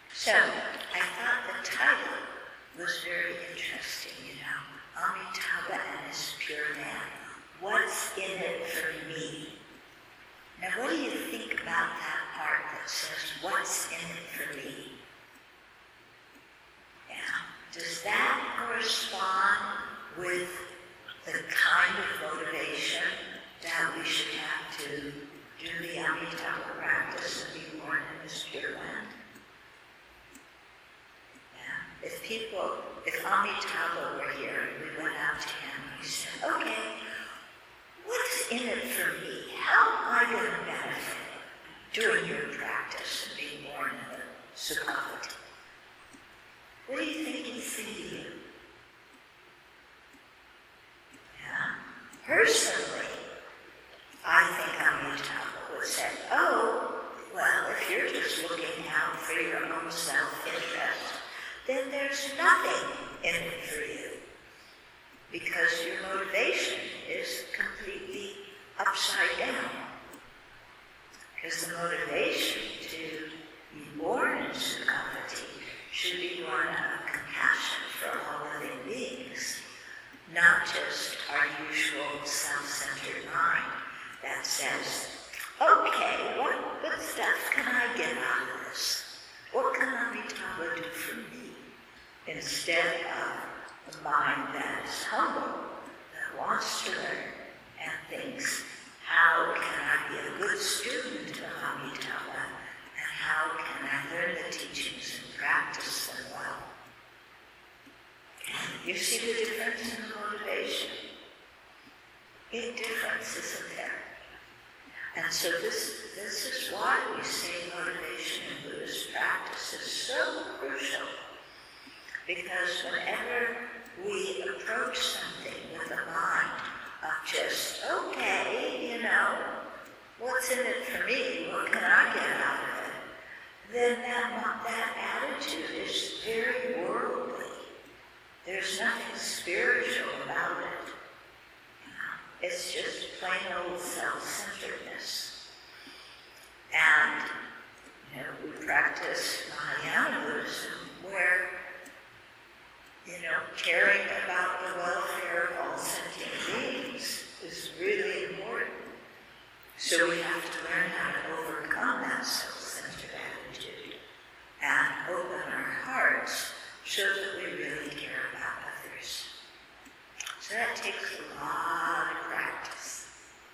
So, I thought the title was very interesting, Amitabha and his Pure Land. What's in it for me? Now, what do you think about that part that says, what's in it for me? Yeah. Does that correspond with the kind of motivation that we should have to do the Amitabha practice and be born in this Pure Land? If Amitabha were here and we went out to him and he said, okay, what's in it for me? How am I going to benefit doing your practice and being born in the Sukhavati? What do you think he'd say to you? Yeah? Personally, I think Amitabha would say, oh, well, if you're just looking out for your own self-interest, then there's nothing in it for you, because your motivation is completely upside down. Because the motivation to be born in Sukhavati should be born out of compassion for all living beings, not just our usual self-centered mind that says, okay, what good stuff can I get out of this? What can Amitabha do for me? Instead of a mind that is humble, that wants to learn, and thinks, how can I be a good student of Amitabha, and how can I learn the teachings and practice them well? You see the difference in the motivation? Big difference, isn't there? And so this is why we say motivation in Buddhist practice is so crucial. Because whenever we approach something with a mind of just, okay, what's in it for me? What can I get out of it? Then that attitude is very worldly. There's nothing spiritual about it. It's just plain old self-centeredness. And, we practice Mahayana Buddhism where caring about the welfare of all sentient beings is really important. So we have to learn how to overcome that self-centered attitude and open our hearts so that we really care about others. So that takes a lot of practice.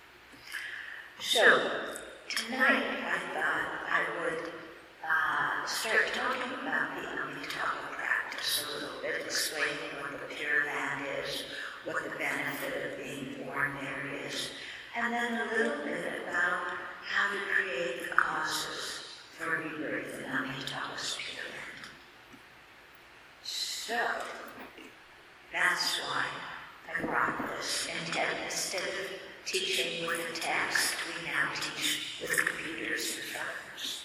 So tonight I thought I would start talking about the Amitabha practice a little bit, explaining what the Pure Land is, what the benefit of being born there is, and then a little bit about how to create the causes for rebirth in Amitabha's Pure Land. So, that's why I brought this. Instead of teaching with a text, we now teach with computers in front of us.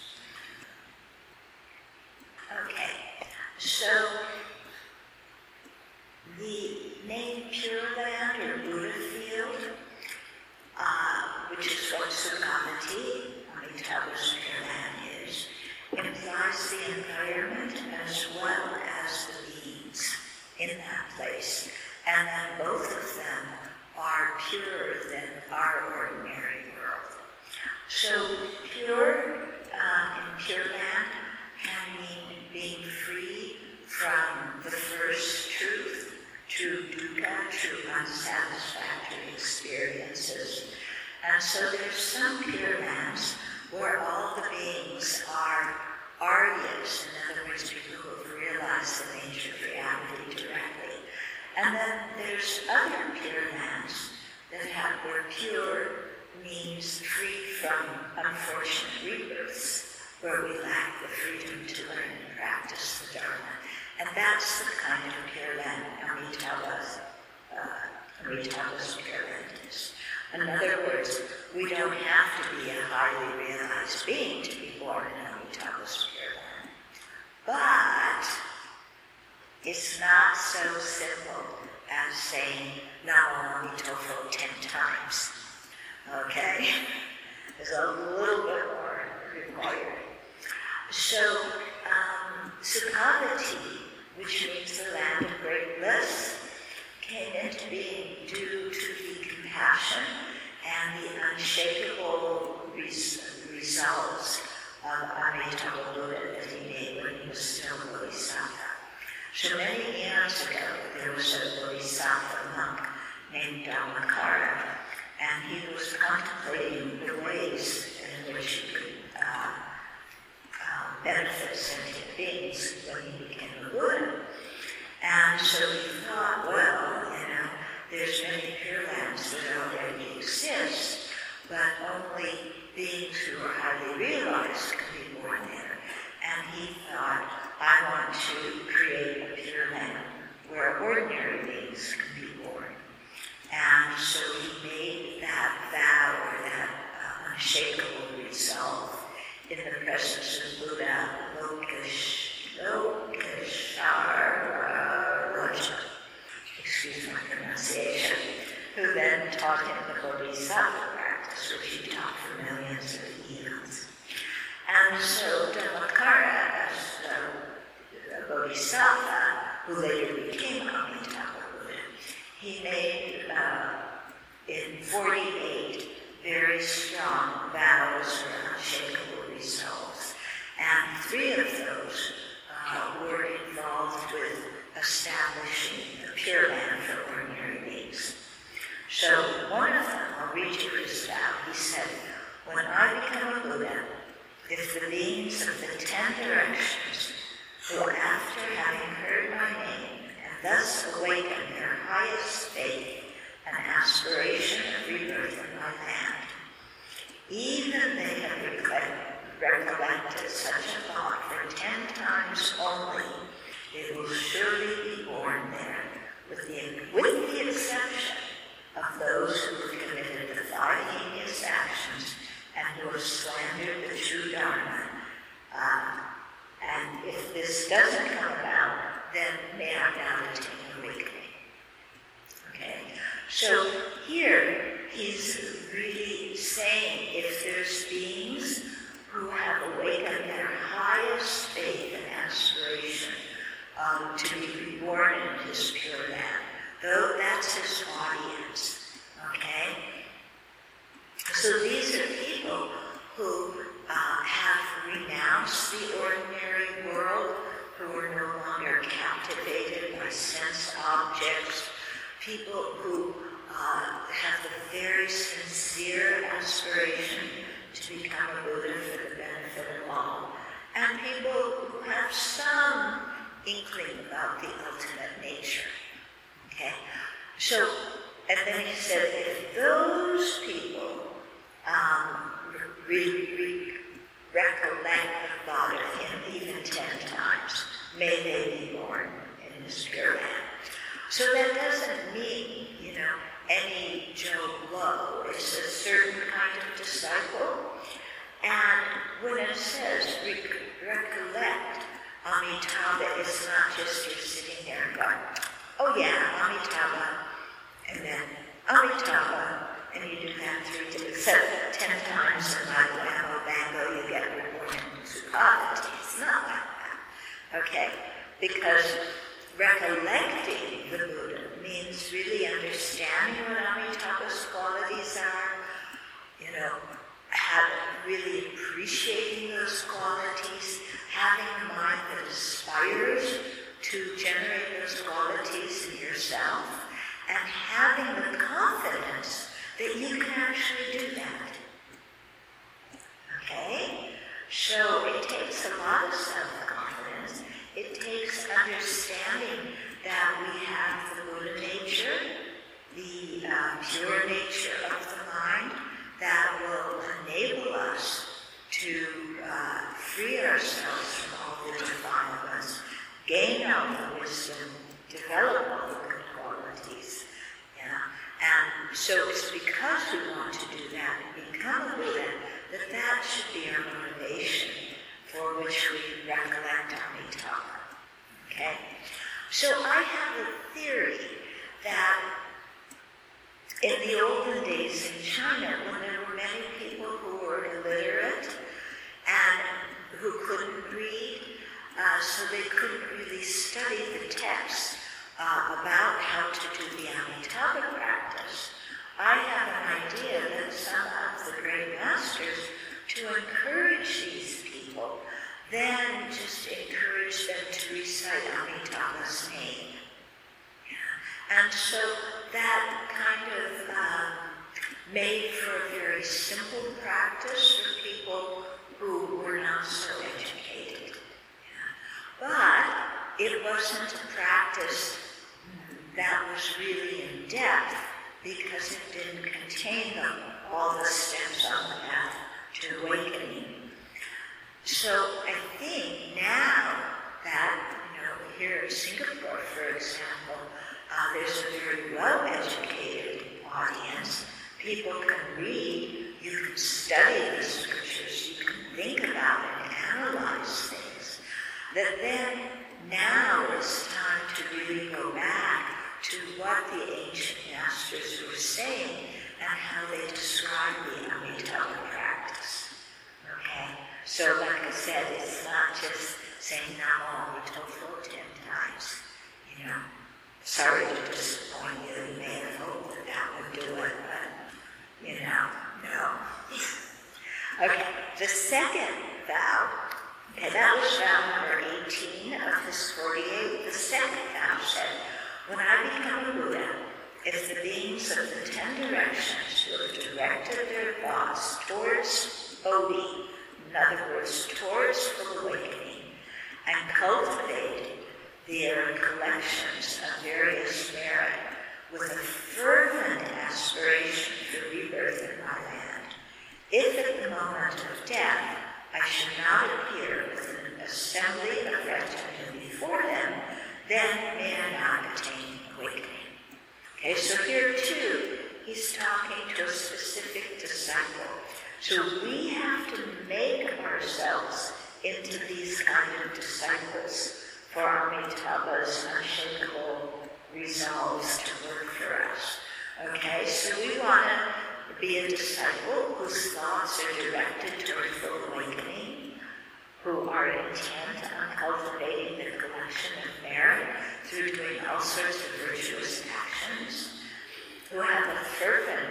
Okay, so the name Pure Land or Buddha Field, which is what Sukhavati, Amitabha's Pure Land is, implies the environment as well as the beings in that place, and that both of them are purer than our ordinary world. So pure in Pure Land can mean being free from the first truth, true dukkha, true unsatisfactory experiences. And so there's some Pure Lands where all the beings are Aryas, in other words, people who have realized the nature of reality directly. And then there's other Pure Lands where pure means free from unfortunate rebirths, where we lack the freedom to learn and practice the Dharma. And that's the kind of Pure Land Amitabha's Pure Land is. In other words, we don't have to be a highly realized being to be born in Amitabha's Pure Land. But it's not so simple as saying Namo Amitofo 10 times. Okay? There's a little bit more required. So, Sukhavati, which means the land of great bliss, came into being due to the compassion and the unshakable results of Amitabha Buddha that he made when he was still a Bodhisattva. So many eons ago, there was a Bodhisattva monk named Dhammakara, and he was contemplating the ways in which he could benefit sentient beings when he became a Buddha. And so he thought, well, there's many Pure Lands that already exist, but only beings who are highly realized can be born there. And he thought, I want to create a Pure Land where ordinary beings can be born. And so he made that vow, or that unshakable resolve, in the presence of Buddha Lokeshvara Raja, excuse my pronunciation, who then taught him the Bodhisattva practice, which he taught for millions of eons. And so Dhammakara, as a Bodhisattva, who later became Amitabha Buddha, he made in 48 very strong vows or unshakable resolves. And 3 of those were involved with establishing a Pure Land for ordinary beings. So one of them, I'll read you his vow. He said, when I become a Buddha, if the beings of the 10 directions, who after having heard my name, and thus awaken their highest faith and aspiration of rebirth in my land, even they have recollected such a thought for 10 times only, they will surely be born there, with the exception of those who have committed the 5 heinous actions and who have slandered the true Dharma. And if this doesn't come about, then may I now attain awakening. Okay? So here, he's really saying if there's beings who have awakened their highest faith and aspiration to be reborn in his Pure Land, though that's his audience. Okay? So these are people who have renounced the ordinary world, who are no longer captivated by sense objects, people who have the very sincere aspiration to become a Buddha for the benefit of all, and people who have some inkling about the ultimate nature. Okay? So, and then he said, if those people recollect the thought of him even 10 times, may they be born in this Pure Land. So that doesn't mean, any Joe Blow. It's a certain kind of disciple. And when it says recollect Amitabha, it's not just you're sitting there and going, oh yeah, Amitabha, and then Amitabha, and you do that 10 times, and like whammo bango, you get reborn in Sukhavati. It's not like that. Okay? Because recollecting the Buddha means really understanding what Amitabha's qualities are, really appreciating those qualities, having a mind that aspires to generate those qualities in yourself, and having the confidence that you can actually do that. Okay? So it takes a lot of self-confidence. It takes understanding that we have the Buddha nature, the pure nature of the mind, that will enable us to free ourselves from all the defilements, gain all the wisdom, develop all the good qualities. And so it's because we want to do that and become a Buddha that should be our motivation for which we recollect Amitabha. Okay? So I have a theory that in the olden days in China, when there were many people who were illiterate and who couldn't read, so they couldn't really study the text about how to do the Amitabha practice. I have an idea that some of the great masters, to encourage these people, then just encourage them to recite Amitabha's name. And so that kind of made for a very simple practice for people who were not so educated. But it wasn't a practice that was really in depth because it didn't contain all the steps on the path to awakening. So I think now that, here in Singapore, for example, there's a very well-educated audience. People can read, you can study the scriptures, you can think about and analyze things. That then, now it's time to really go back to what the ancient masters were saying and how they describe the Amitabha practice. Okay? So like I said, it's not just saying Namo Amitabha 10 times. Sorry to disappoint you. You may have hoped that would do it, but, no. Okay, the second vow, that was vow number 18 of his 48. The second vow said, when I become a Buddha, if the beings of the 10 directions who have directed their thoughts towards Bodhi, in other words, towards full awakening, and cultivated their collections of various merit with a fervent aspiration for rebirth in my land, if at the moment of death I should not appear with an assembly of retinue before them, then may I not attain awakening. Okay, so here too, he's talking to a specific disciple. So we have to make ourselves into these kind of disciples for Amitabha's unshakable resolves to work for us. Okay, so we want to be a disciple whose thoughts are directed toward full awakening, who are intent on cultivating the collection of merit through doing all sorts of virtuous actions, who have a fervent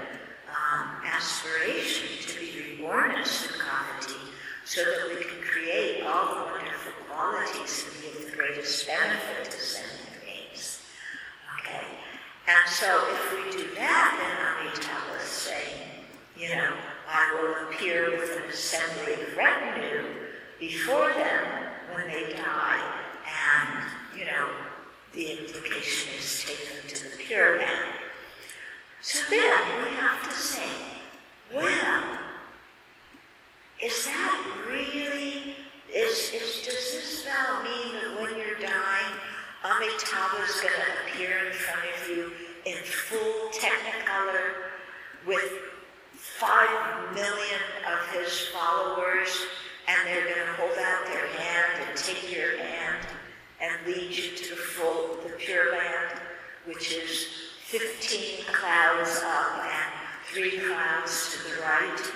aspiration to be reborn as Sukhavati, so that we can create all the wonderful qualities and give the greatest benefit to sentient beings. Okay? And so if we do that, then Amitabha is saying, I will appear with an assembly of retinue before them when they die, and, the implication is take them to the pure land. So then we have to say, well, is that really, does this vow mean that when you're dying, Amitabha is going to appear in front of you in full technicolor with 5 million of his followers, and they're going to hold out their hand and take your hand and lead you to the pure land, which is 15 clouds up and 3 clouds to the right?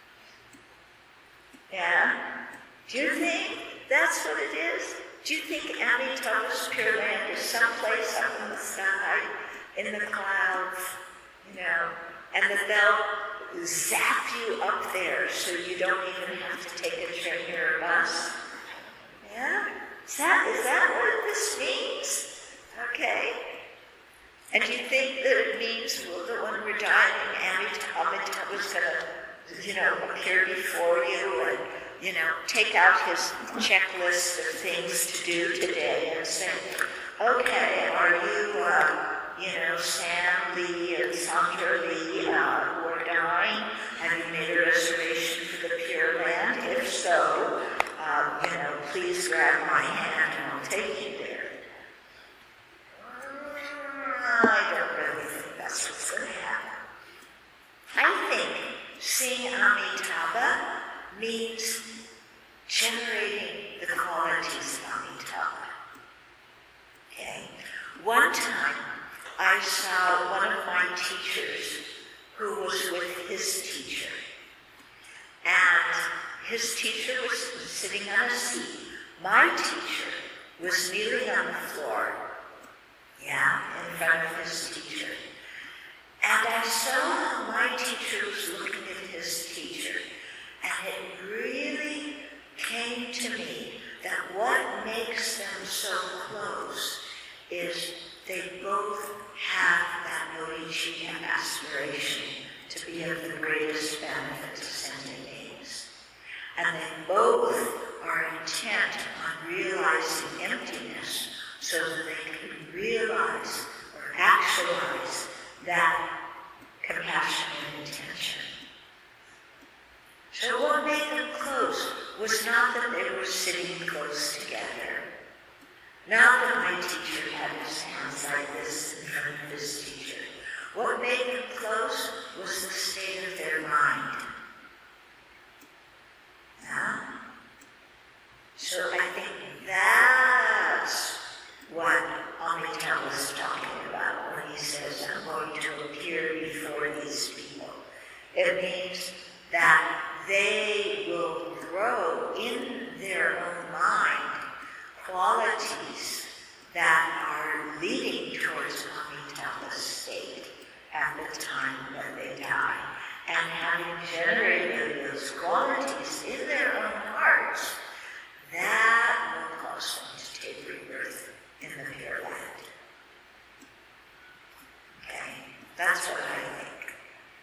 Yeah? Do you think that's what it is? Do you think Amitabha's Pure Land is someplace up in the sky, in the clouds, and that they'll zap you up there so you don't even have to take a train or a bus? Yeah? Is that what this means? Okay. And do you think that it means that when we're dying, Amitabha's going to, appear before you and, take out his checklist of things to do today and say, okay, are you, Sam Lee and Sandra Lee who are dying? Have you made a reservation for the Pure Land? If so, please grab my hand and I'll take you there. I don't really think that's what's going to happen. I think seeing Amitabha means generating the qualities of Amitabha. Okay? One time, I saw one of my teachers who was with his teacher. And his teacher was sitting on a seat My teacher was kneeling on the floor, in front of his teacher. And I saw how my teacher was looking at his teacher, and it really came to me that what makes them so close is they both have that Bodhicitta aspiration to be of the greatest benefit to sentient beings. And they both are intent on realizing emptiness so that they can realize or actualize that compassionate intention. So what made them close was not that they were sitting close together, not that my teacher had his hands like this in front of his teacher. What made them close was the state of their mind. So I think that's what Amitabha was talking about when he says, I'm going to appear before these people. It means that they will grow in their own mind qualities that are leading towards Amitabha's state at the time that they die. And having generated those qualities in their own hearts, that will cause them to take rebirth in the Pure Land. Okay? That's what I think.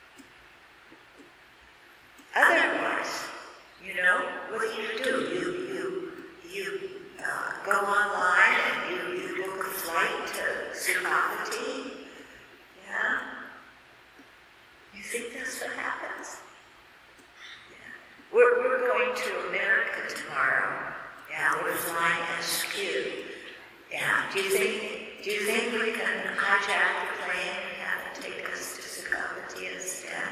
Otherwise, what do? You go online and you book a flight to Sukhavati. Yeah? You think that's what happens? Yeah. We're going to America tomorrow. Yeah, we're flying SQ. Yeah. Do you think we can hijack the plane and have it take us to Sukhavati instead?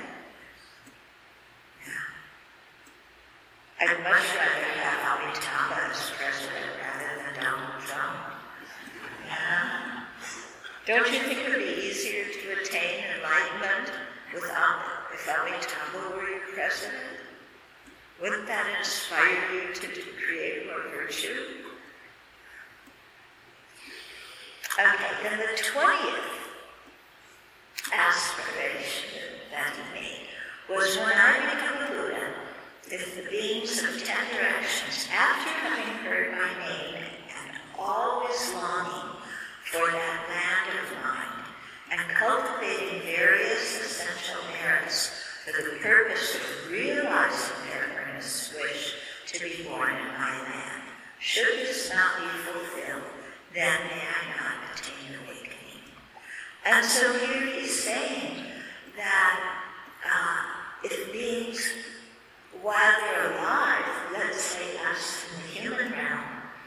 Yeah. I'd much rather have Amitabha as president rather than Donald Trump. Yeah. Don't you think it would be easier to attain enlightenment if Amitabha were your president? Wouldn't that inspire you to create more virtue? Okay, then the 20th aspiration that he made was when I become a Buddha, if the beings of 10 directions, after having heard my name and always longing for that land of mine, and cultivating various essential merits for the purpose of realizing their earnest wish to be born in my land, should this not be fulfilled, then may I not attain awakening. And so here he's saying that if beings, while they're alive, let's say us in the human realm,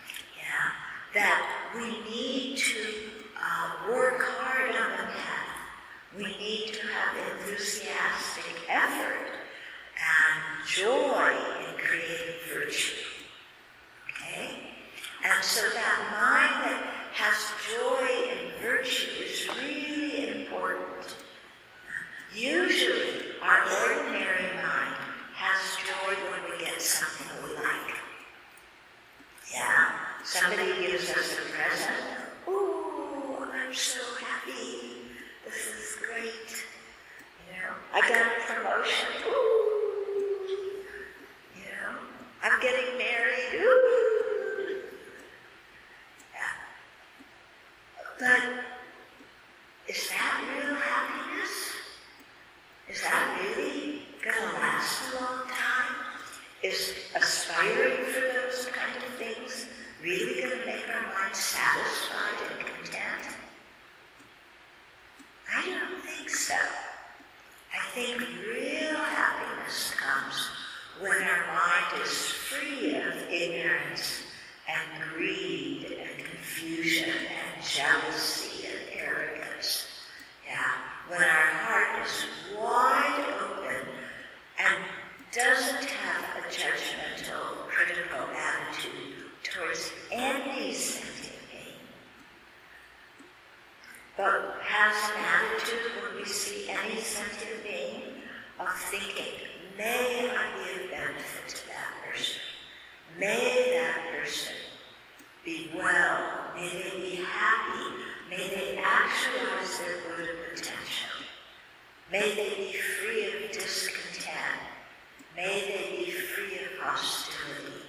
that we need to work hard on the path. We need to have enthusiastic effort and joy in creating virtue. Okay? And so that mind that has joy and virtue is really important. Usually, our ordinary mind has joy when we get something we like. Yeah? Somebody gives us a present. Ooh, I'm so happy. This is great. I got a promotion. Ooh. I'm getting married. Ooh. Yeah. But is that real happiness? Is that really going to last a long time? Is aspiring for those kind of things really going to make our minds satisfied and content? I don't think so. I think real happiness comes when our mind is free of ignorance and greed and confusion and jealousy and arrogance. Yeah, when our heart is wide open and doesn't have a judgmental, critical attitude towards any sentient being, but has an attitude when we see any sentient being of thinking, may I be of benefit to that person. May that person May they actualize their Buddha potential. May they be free of discontent. May they be free of hostility.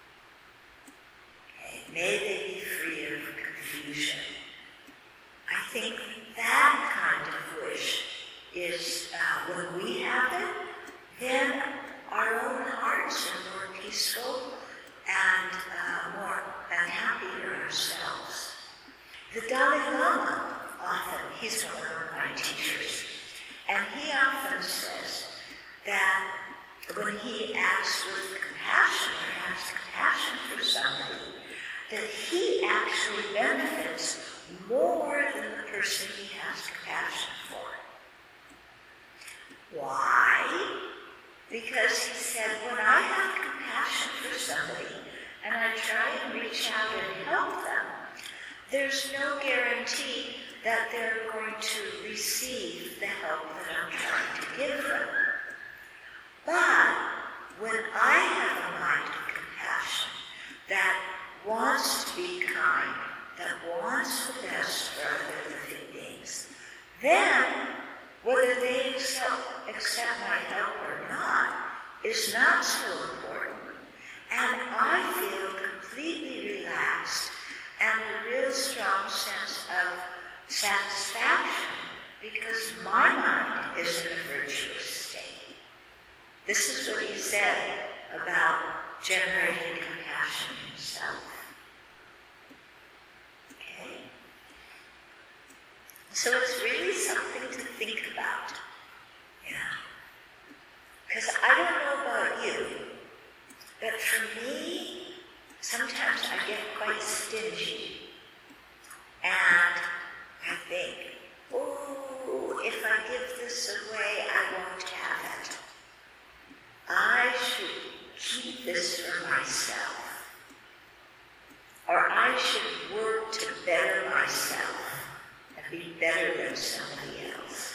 Okay. May they be free of confusion. I think that kind of wish is, when we have it, then our own hearts are more peaceful and happier ourselves. The Dalai Lama often, he's one of my teachers, and he often says that when he acts with compassion or has compassion for somebody, that he actually benefits more than the person he has compassion for. Why? Because he said, when I have compassion for somebody and I try and reach out and help them, there's no guarantee that they're going to receive the help that I'm trying to give them. But when I have a mind of compassion that wants to be kind, that wants the best for other living beings, then whether they accept my help or not is not so important. And I feel completely relaxed and a real strong sense of satisfaction because my mind is in a virtuous state. This is what he said about generating compassion himself. Okay? So it's really something to think about. Yeah. Because I don't know about you, but for me, sometimes I get quite stingy. And I think, oh, if I give this away, I won't have it. I should keep this for myself. Or I should work to better myself and be better than somebody else.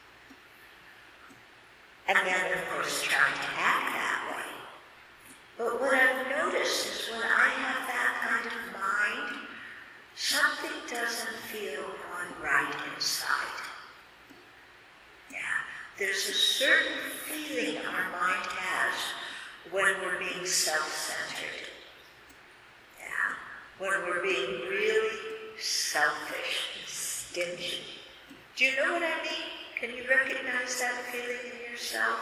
And then, of course, trying to act that way. But what I've noticed is when I have that kind of mind, something doesn't feel quite right inside. Yeah, there's a certain feeling our mind has when we're being self-centered. Yeah, when we're being really selfish and stingy. Do you know what I mean? Can you recognize that feeling in yourself?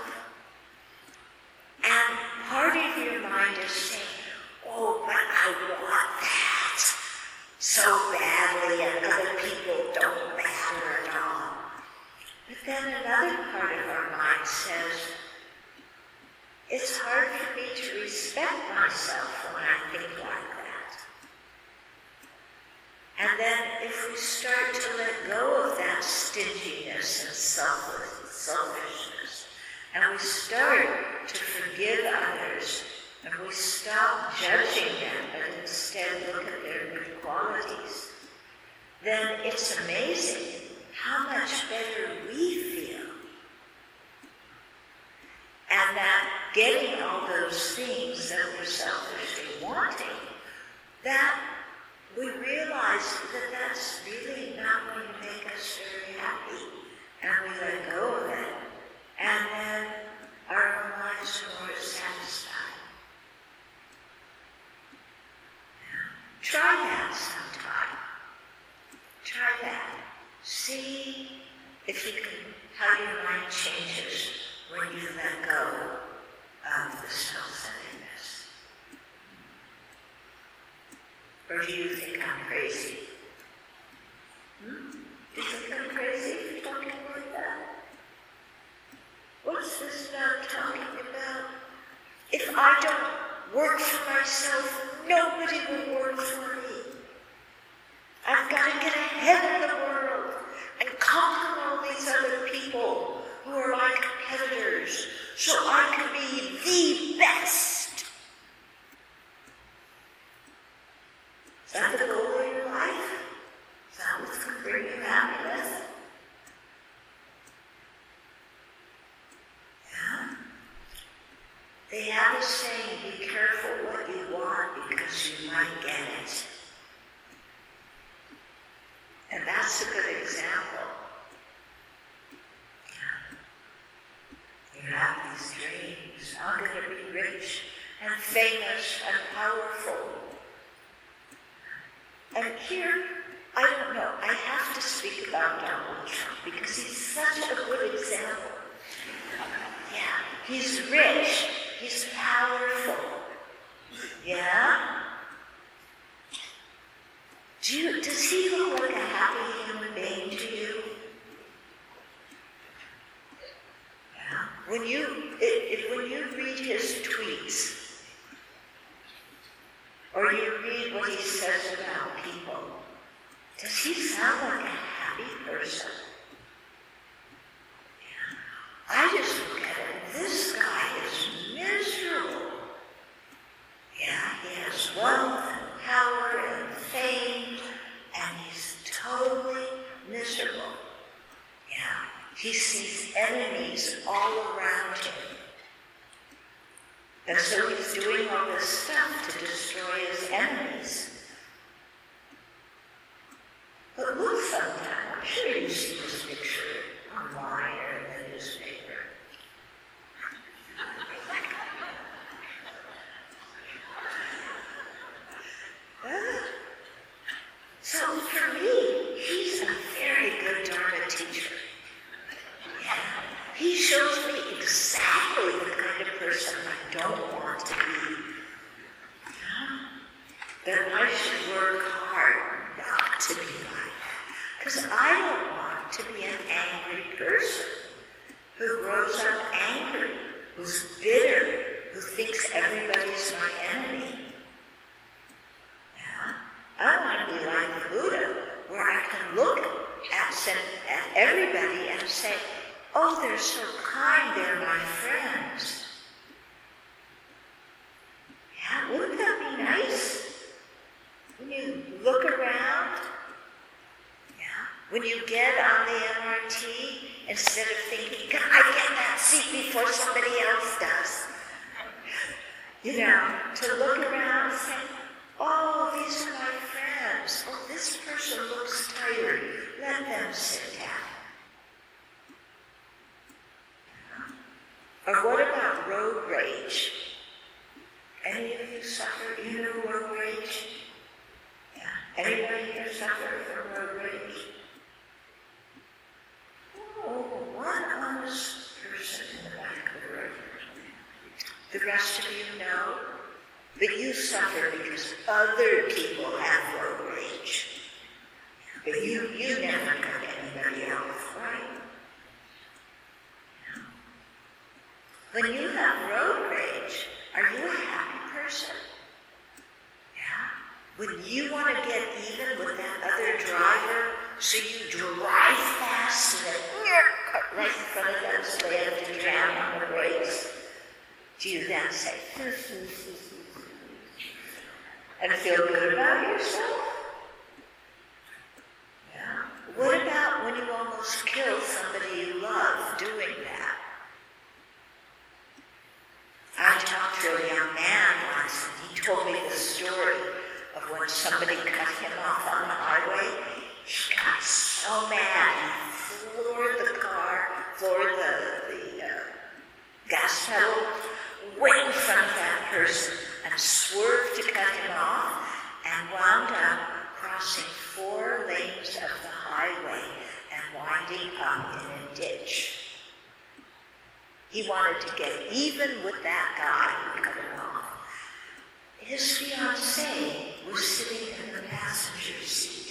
And part of your mind is saying, oh, but I want that so badly and other people don't matter at all. But then another part of our mind says, it's hard for me to respect myself when I think like that. And then if we start to let go of that stinginess and selfishness, and we start to forgive others, and we stop judging them, and instead look at their good qualities, then it's amazing how much better we feel. And that getting all those things that we're selfishly wanting, that we realize that that's really not going to make us very happy. And we let go of it. And then our own lives are more satisfied. Try that sometime. Try that. See if you can, how your mind changes when you let go of the self-centeredness. Or do you think I'm crazy? Do you think I'm crazy for talking like that? What's this about talking about? If I don't work for myself, nobody will work for me. I've got to get ahead of the world and conquer all these other people who are my competitors so I can be the best. Is that the goal of your life? Is that what's going to bring you happiness? Yeah. They have a saying, be careful what you want because you might get it. And that's famous and powerful. And here, I don't know, I have to speak about Donald Trump because he's such a good example. Yeah, he's rich, he's powerful. Yeah? Does he look like a happy human being to you? Yeah. When you read his tweets, or you read what he says about people, does he sound like a happy person? Yeah. I just look at it, this guy is miserable. Yeah, he has wealth and power and fame, and he's totally miserable. Yeah, he sees enemies all around him. And so he's doing all this stuff to destroy his enemies. But look sometime, I'm sure you see this picture online or in the newspaper. So for me, he's a very good Dharma teacher. Yeah. He shows me exactly the kind of person I don't want to be. Yeah. That I should work hard not to be like that. Because I don't want to be an angry person who grows up angry, who's bitter, who thinks everybody's my enemy. I want to be like the Buddha, where I can look at everybody and say, oh, they're so kind, they're my friends. Yeah, wouldn't that be nice? When you look around, yeah, when you get on the MRT, instead of thinking, can I get that seat before somebody else does? You know, to look around and say, oh, these are my friends. Oh, this person looks tired. Let them sit down. Or what about road rage? Any of you suffer, you know, road rage? Yeah. Anybody here suffer from road rage? Oh, one honest person in the back of the road. The rest of you know. But you suffer because other people have road rage. But you never got anybody else, right? When you have road rage, are you a happy person? Yeah? When you want to get even with that other driver, so you drive fast and then cut right in front of them so they have to jam on the brakes, do you then say, and feel good about yourself? Yeah. What about when you almost kill somebody you love doing that? I talked to a young man once, and he told me the story of when somebody cut him off on the highway. He got so mad, he floored the car, floored the gas pedal, way in front of that person, and swerved to cut him off, and wound up crossing 4 lanes of the highway and winding up in a ditch. He wanted to get even with that guy who cut him off. His fiancée was sitting in the passenger seat.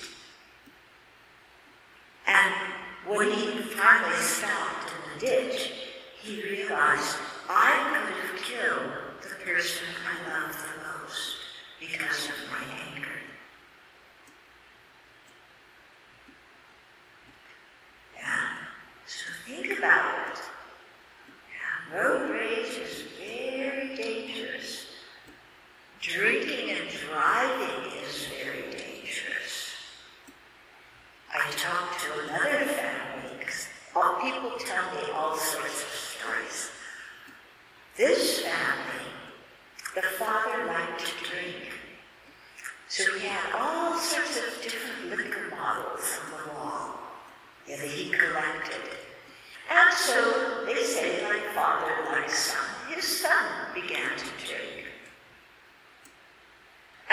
And when he finally stopped in the ditch, he realized, I could have killed the person I love the most because of my anger. Yeah. So think about it. Yeah. Road rage is very dangerous. Drinking and driving is very dangerous. I talked to another family, because people tell me all sorts of stories. This family, the father liked to drink. So he had all sorts of different liquor bottles on the wall that he collected. And so they say, like father, like son, his son began to drink.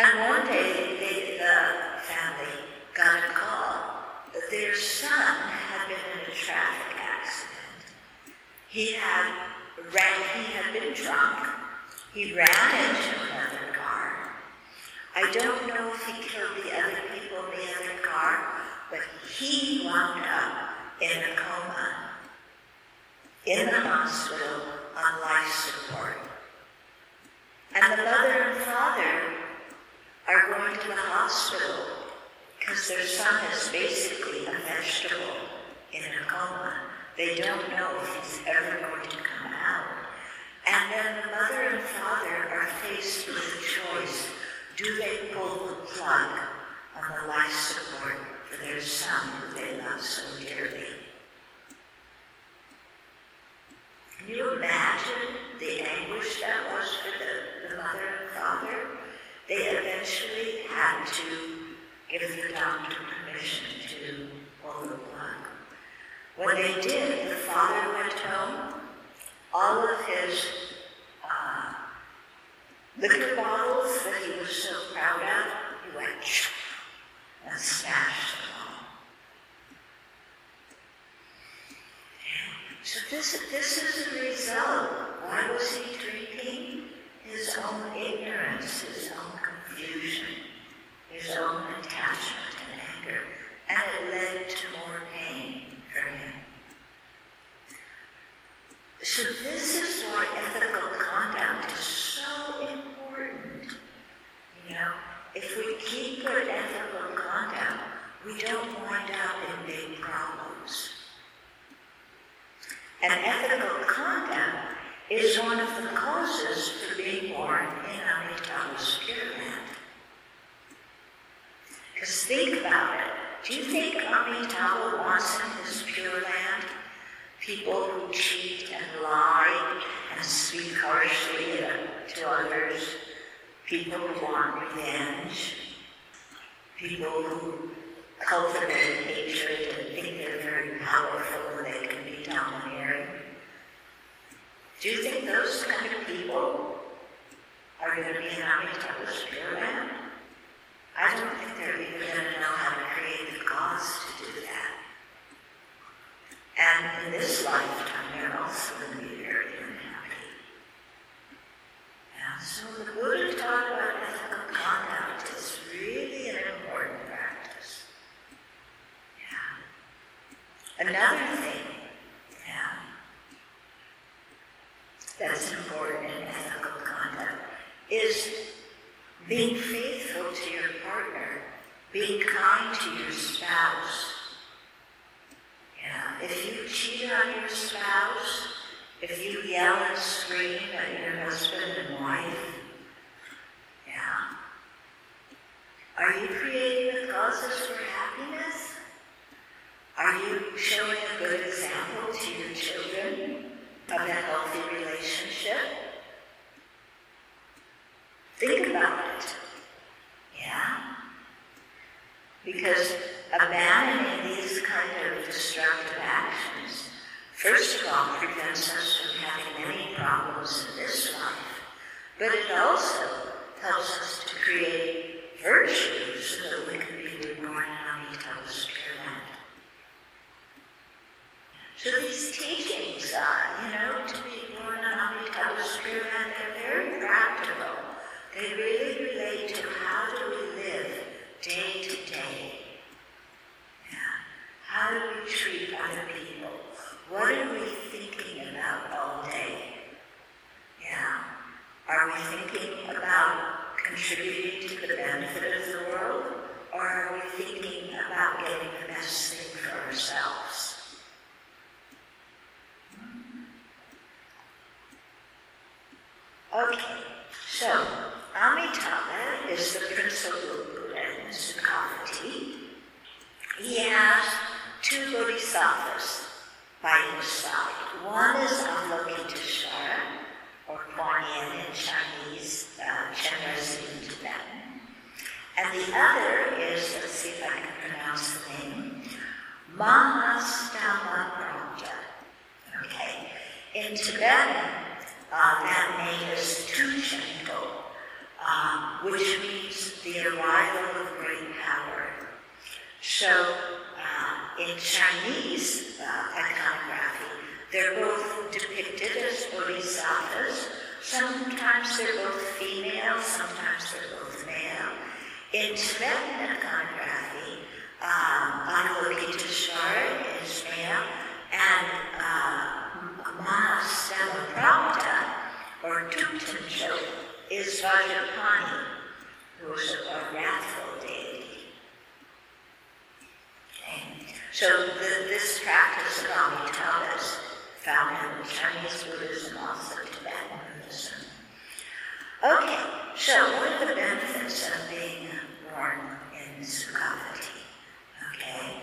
And one day, the family got a call that their son had been in a traffic accident. He had been drunk. He ran into another car. I don't know if he killed the other people in the other car, but he wound up in a coma, in the hospital, on life support. And the mother and father are going to the hospital because their son is basically a vegetable in a coma. They don't know if he's ever going to come out. And then the mother and father are faced with a choice. Do they pull the plug on the life support for their son who they love so dearly? Can you imagine the anguish that was for the mother and father? They eventually had to give the doctor permission to pull the plug. When they did, the father went home. All of his liquor bottles that he was so proud of, he went and smashed them all. So this is the result. Why was he drinking? His own ignorance, his own confusion, his own attachment and anger. And it led to more pain for him. So this is why ethical conduct is so important. You know, if we keep good ethical conduct, we don't wind up in big problems. And ethical conduct is one of the causes for being born in Amitabha's Pure Land. Because think about it. Do you think Amitabha wants in his Pure Land people who cheat and lie and speak harshly to others, people who want revenge, people who cultivate hatred and think they're very powerful and they can be domineering? Do you think those kind of people are going to be in Amitabha's Pure Land? I don't think they're even going to know how to create the cause to do that. And in this lifetime, they're also going to be very unhappy. And so the Buddha taught about ethical conduct is really an important practice. Yeah. Another thing, that's important in ethical conduct is being faithful to your partner, being kind to your spouse. Yeah. If you cheat on your spouse, if you yell and scream at your husband and wife, are you creating the causes for happiness? Are you showing a good example to your children of a healthy relationship? Think about it. Yeah? Because abandoning these kind of destructive actions, first of all, prevents us from having many problems in this life, but it also helps us to create virtue so that we can be reborn in Amitabha's Pure Land. So these teachings, to be born in Amitabha's Pure Land, they're very practical. They really relate to how do we live day to day. How do we treat other people? What are we thinking about all day? Are we thinking about contributing to the benefit of the world? Or are we thinking about getting the best thing for ourselves? Okay, so Amitabha is the principal Buddha in Sukhavati. He has two bodhisattvas by his side. One is Avalokiteshvara, or Kuan Yin in Chinese, Chenrezig in Tibetan. And the other is, let's see if I can pronounce the name, Mahastamaprajna. Okay. In Tibetan, that name is Tuchenko. which means the arrival of great power. So in Chinese iconography, they're both depicted as bodhisattvas. Sometimes they're both female, sometimes they're both male. In Tibetan iconography, Avalokiteshvara is male, and Mahastamaprapta, or Tuptencho, is Vajrapani, who is a wrathful deity. Okay. So this practice of Amitabha is found in Chinese Buddhism, also Tibetan Buddhism. Okay, so what are the benefits of being born in Sukhavati? Okay.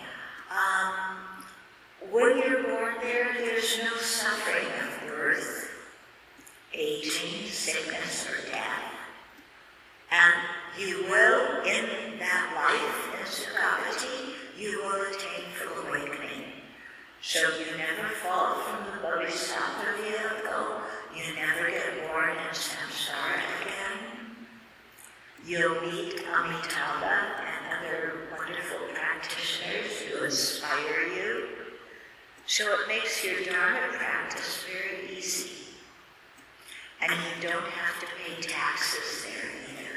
When you're born there, there's no suffering of birth, aging, sickness, or death. And you will, in that life in Sukhavati, you will attain full awakening. So you never fall from the bodhisattva vehicle, you never get born in samsara again. You'll meet Amitabha and other wonderful practitioners who inspire you. So it makes your Dharma practice very easy. And you don't have to pay taxes there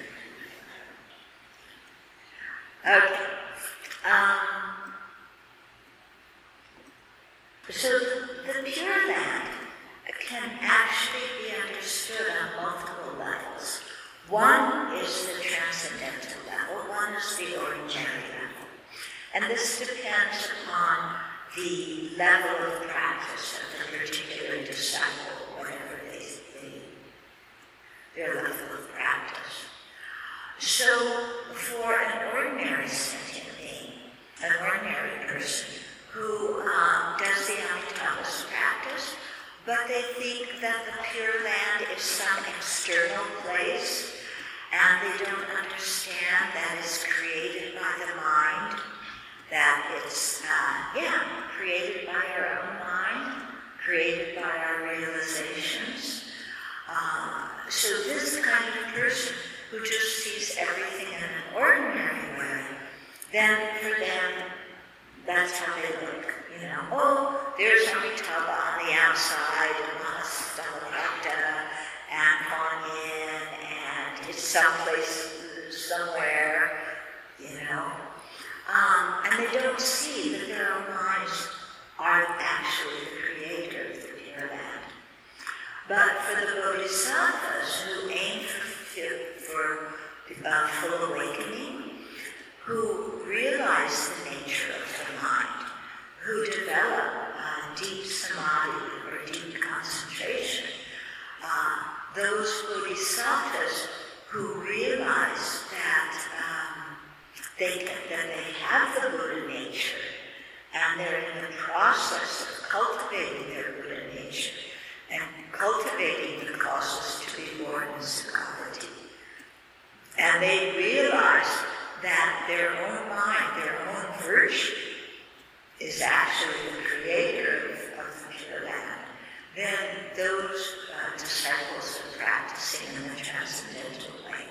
either. Okay. So the Pure Land can actually be understood on multiple levels. One is the transcendental level, one is the ordinary level. And this depends upon the level of practice of the particular disciple, whatever their level of practice. So for an ordinary sentient being, an ordinary person who does the Amitabha's practice, but they think that the Pure Land is some external place, and they don't understand that it's created by the mind, that it's, created by our own mind, created by our realizations. So this kind of person who just sees everything in an ordinary way, then for them, that's how they look. You know, oh, there's Amitabha on the outside, and Mahastamaprapta, and Kuan Yin, and it's someplace, somewhere, you know. And they don't see that their own minds are actually the creator of the Pure Land. But for the bodhisattvas who aim for full awakening, who realize the nature of the mind, who develop deep samadhi or deep concentration, those bodhisattvas who realize that they have the Buddha nature, and they're in the process of cultivating their Buddha nature and cultivating the causes to be born in Sukhavati. And they realize that their own mind, their own virtue, is actually the creator of the Pure Land. Then those disciples are practicing in the transcendental way.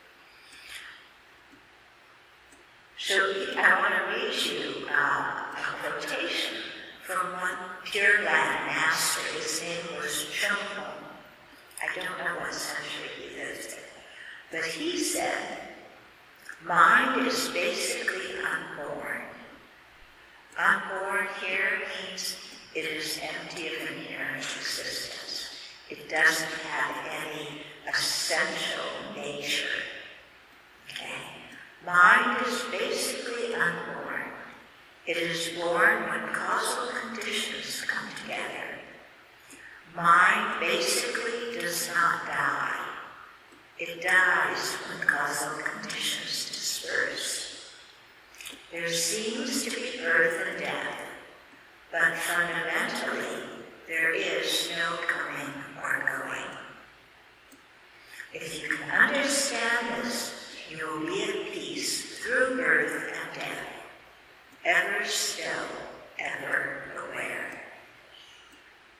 So I want to read you a quotation from one Pure Land master. His name was Chompo. I don't know what century he lived in. But he said, mind is basically unborn. Unborn here means it is empty of inherent existence. It doesn't have any essential nature. Okay? Mind is basically unborn. It is born when causal conditions come together. Mind basically does not die. It dies when causal conditions disperse. There seems to be birth and death, but fundamentally, there is no coming or going. If you can understand this, you will be at peace through birth and death, ever still, ever aware.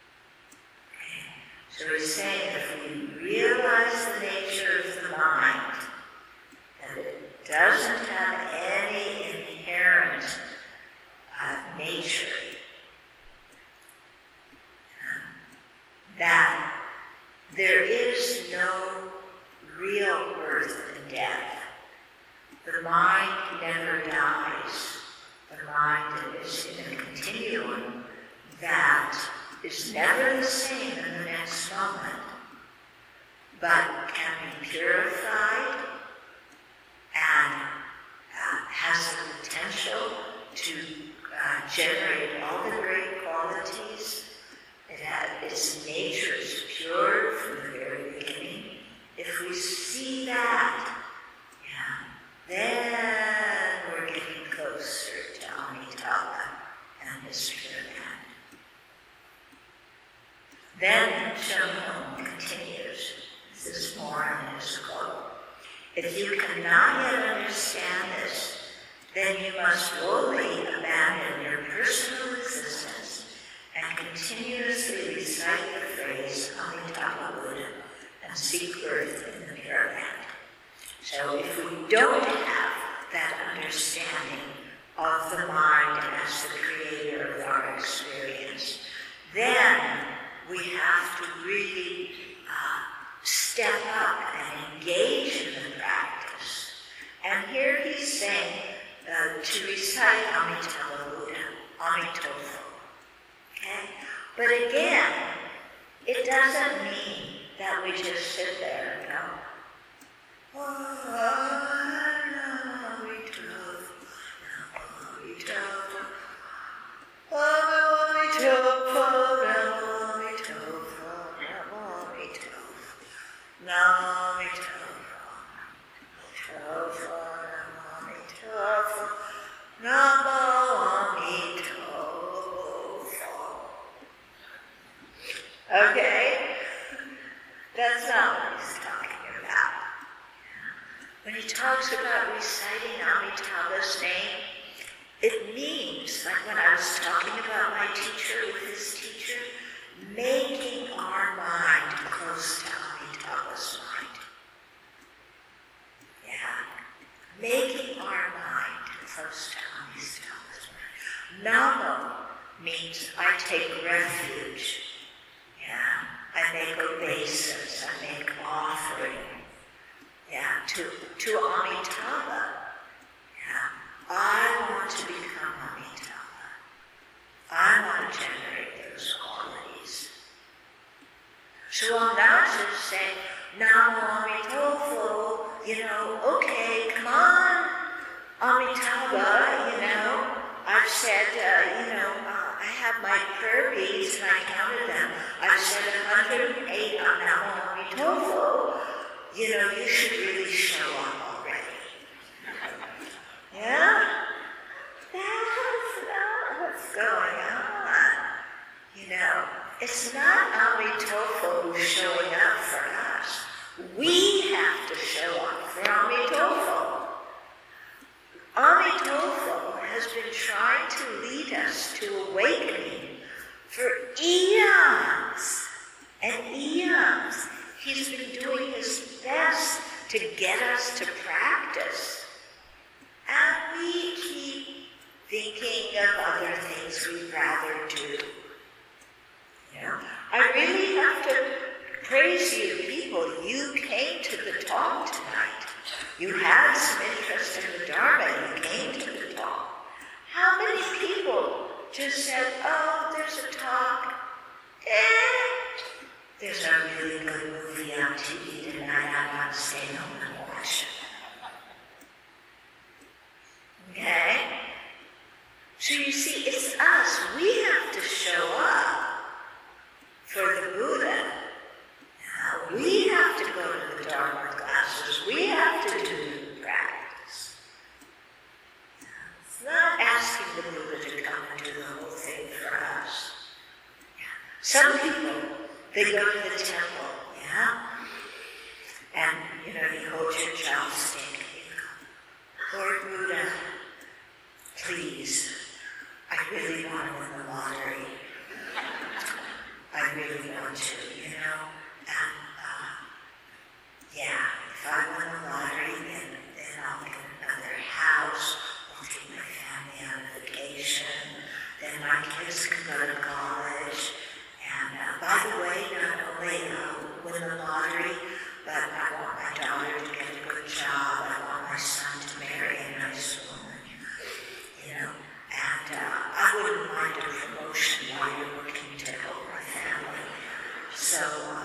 Okay. So he's saying if we realize the nature of the mind, doesn't have any inherent nature. That there is no real birth and death. The mind never dies. The mind is in a continuum that is never the same in the next moment, but can be purified and has the potential to generate all the great qualities. Its nature is pure from the very beginning. If we see that, then we're getting closer to Amitabha and his pure land. Then Shamon continues. This is more in his quote. If you cannot yet understand this, then you must wholly abandon your personal existence and continuously recite the phrase Amitabha Buddha and seek birth in the Pure Land. So if we don't have that understanding of the mind as the creator of our experience, then we have to really step up and engage in the practice. And here he's saying to recite Amitabha Buddha, Amitofo. Okay? But again, it doesn't mean that we just sit there and go, okay? That's not what he's talking about. When he talks about reciting Amitabha's name, it means, like when I was talking about my teacher with his teacher, making our mind close to Amitabha's mind. Yeah. Making our mind close to Amitabha's mind. Namo means I take refuge. Yeah. I make obeisance. I make offering. Yeah, to Amitabha. Yeah, I want to become Amitabha. I want to generate those qualities. So I'm not just saying, Namo Amitofo, okay, come on, Amitabha, I've said, I have my prayer beads and I counted them. I've said 108 on Namo Amitofo. You should really show up already. Yeah? That's not what's going on. It's not Amitofo who's showing up for us. We have to show up for Amitofo. Amitofo has been trying to lead us to awakening for eons and eons. He's been doing his best to get us to practice. And we keep thinking of other things we'd rather do. I really have to praise you, people. You came to the talk tonight. You had some interest in the Dharma. You came to the talk. How many people just said, oh, there's a talk. There's a really good movie on TV tonight. I'm going to stay home and watch it. Okay? So you see, it's us. We have to show up for the Buddha. Now, we have to go to the Dharma classes. We have to do the practice. It's not asking the Buddha to come and do the whole thing for us. Some people, they go to the temple, and, you hold your chopstick. Lord Buddha, please, I really want to win the lottery. I really want to, and, if I win the lottery, then I'll house, I'll take my family on a vacation, then my kids can go to college. And by the way, not only win the lottery, but I want my daughter to get a good job. I want my son to marry a nice woman, And I wouldn't mind a promotion while you're working to help my family. So,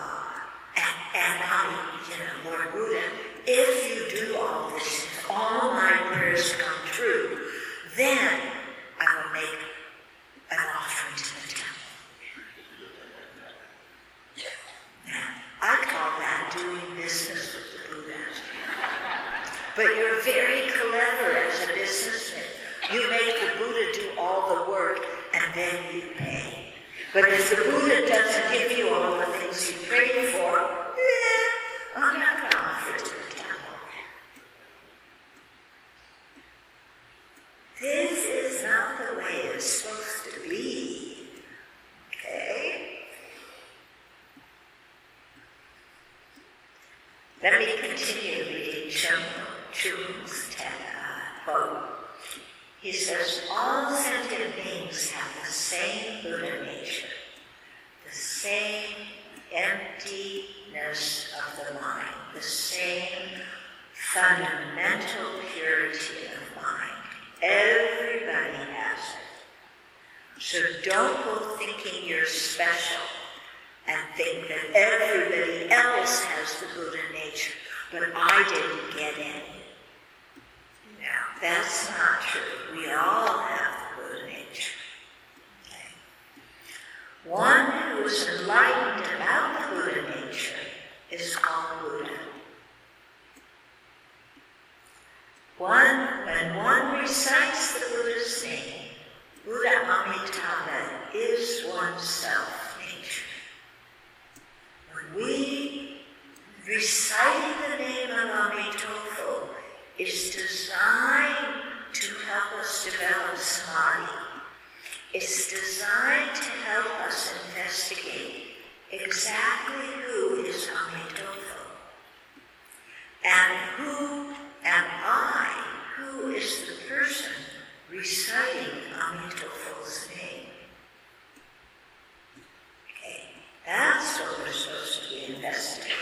Lord Buddha, if you do all this, if all my prayers come true, then I will make an offering to the temple. I call that doing business with the Buddha. But you're very clever as a businessman. You make the Buddha do all the work and then you pay. But if the Buddha doesn't give you all the things you prayed for, I'm not going to offer to the temple. This is not the way it's supposed to be. Okay? Let me continue reading Chung's quote. He says, all sentient beings have the same Buddha nature, the same emptiness of the mind, the same fundamental purity of mind. Everybody has it. So don't go thinking you're special and think that everybody else has the Buddha nature, but I didn't get any. No, that's not true. We all have the Buddha nature. Okay. One who is enlightened about the Buddha nature is called Buddha. When one recites the Buddha's name, Buddha Amitabha is one's self-nature. When we recite the name of Amitabha, is designed to help us develop samadhi. It's designed to help us investigate exactly who is Amitabha. And who am I? Who is the person reciting Amitabha's name? Okay, that's what we're supposed to be investigating.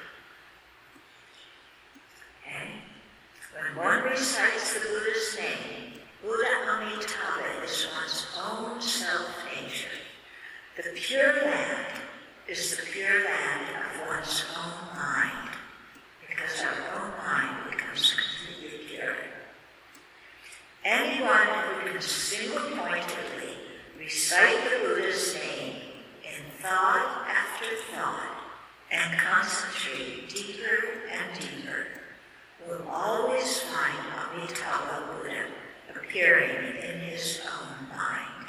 Okay? When one recites the Buddha's name, Buddha Amitabha is one's own self-nature. The Pure Land is the pure land of one's own mind, because our own mind becomes completely pure. Anyone who can single-pointedly recite the Buddha's name in thought after thought and concentrate deeper and deeper will always find Amitabha Buddha appearing in his own mind.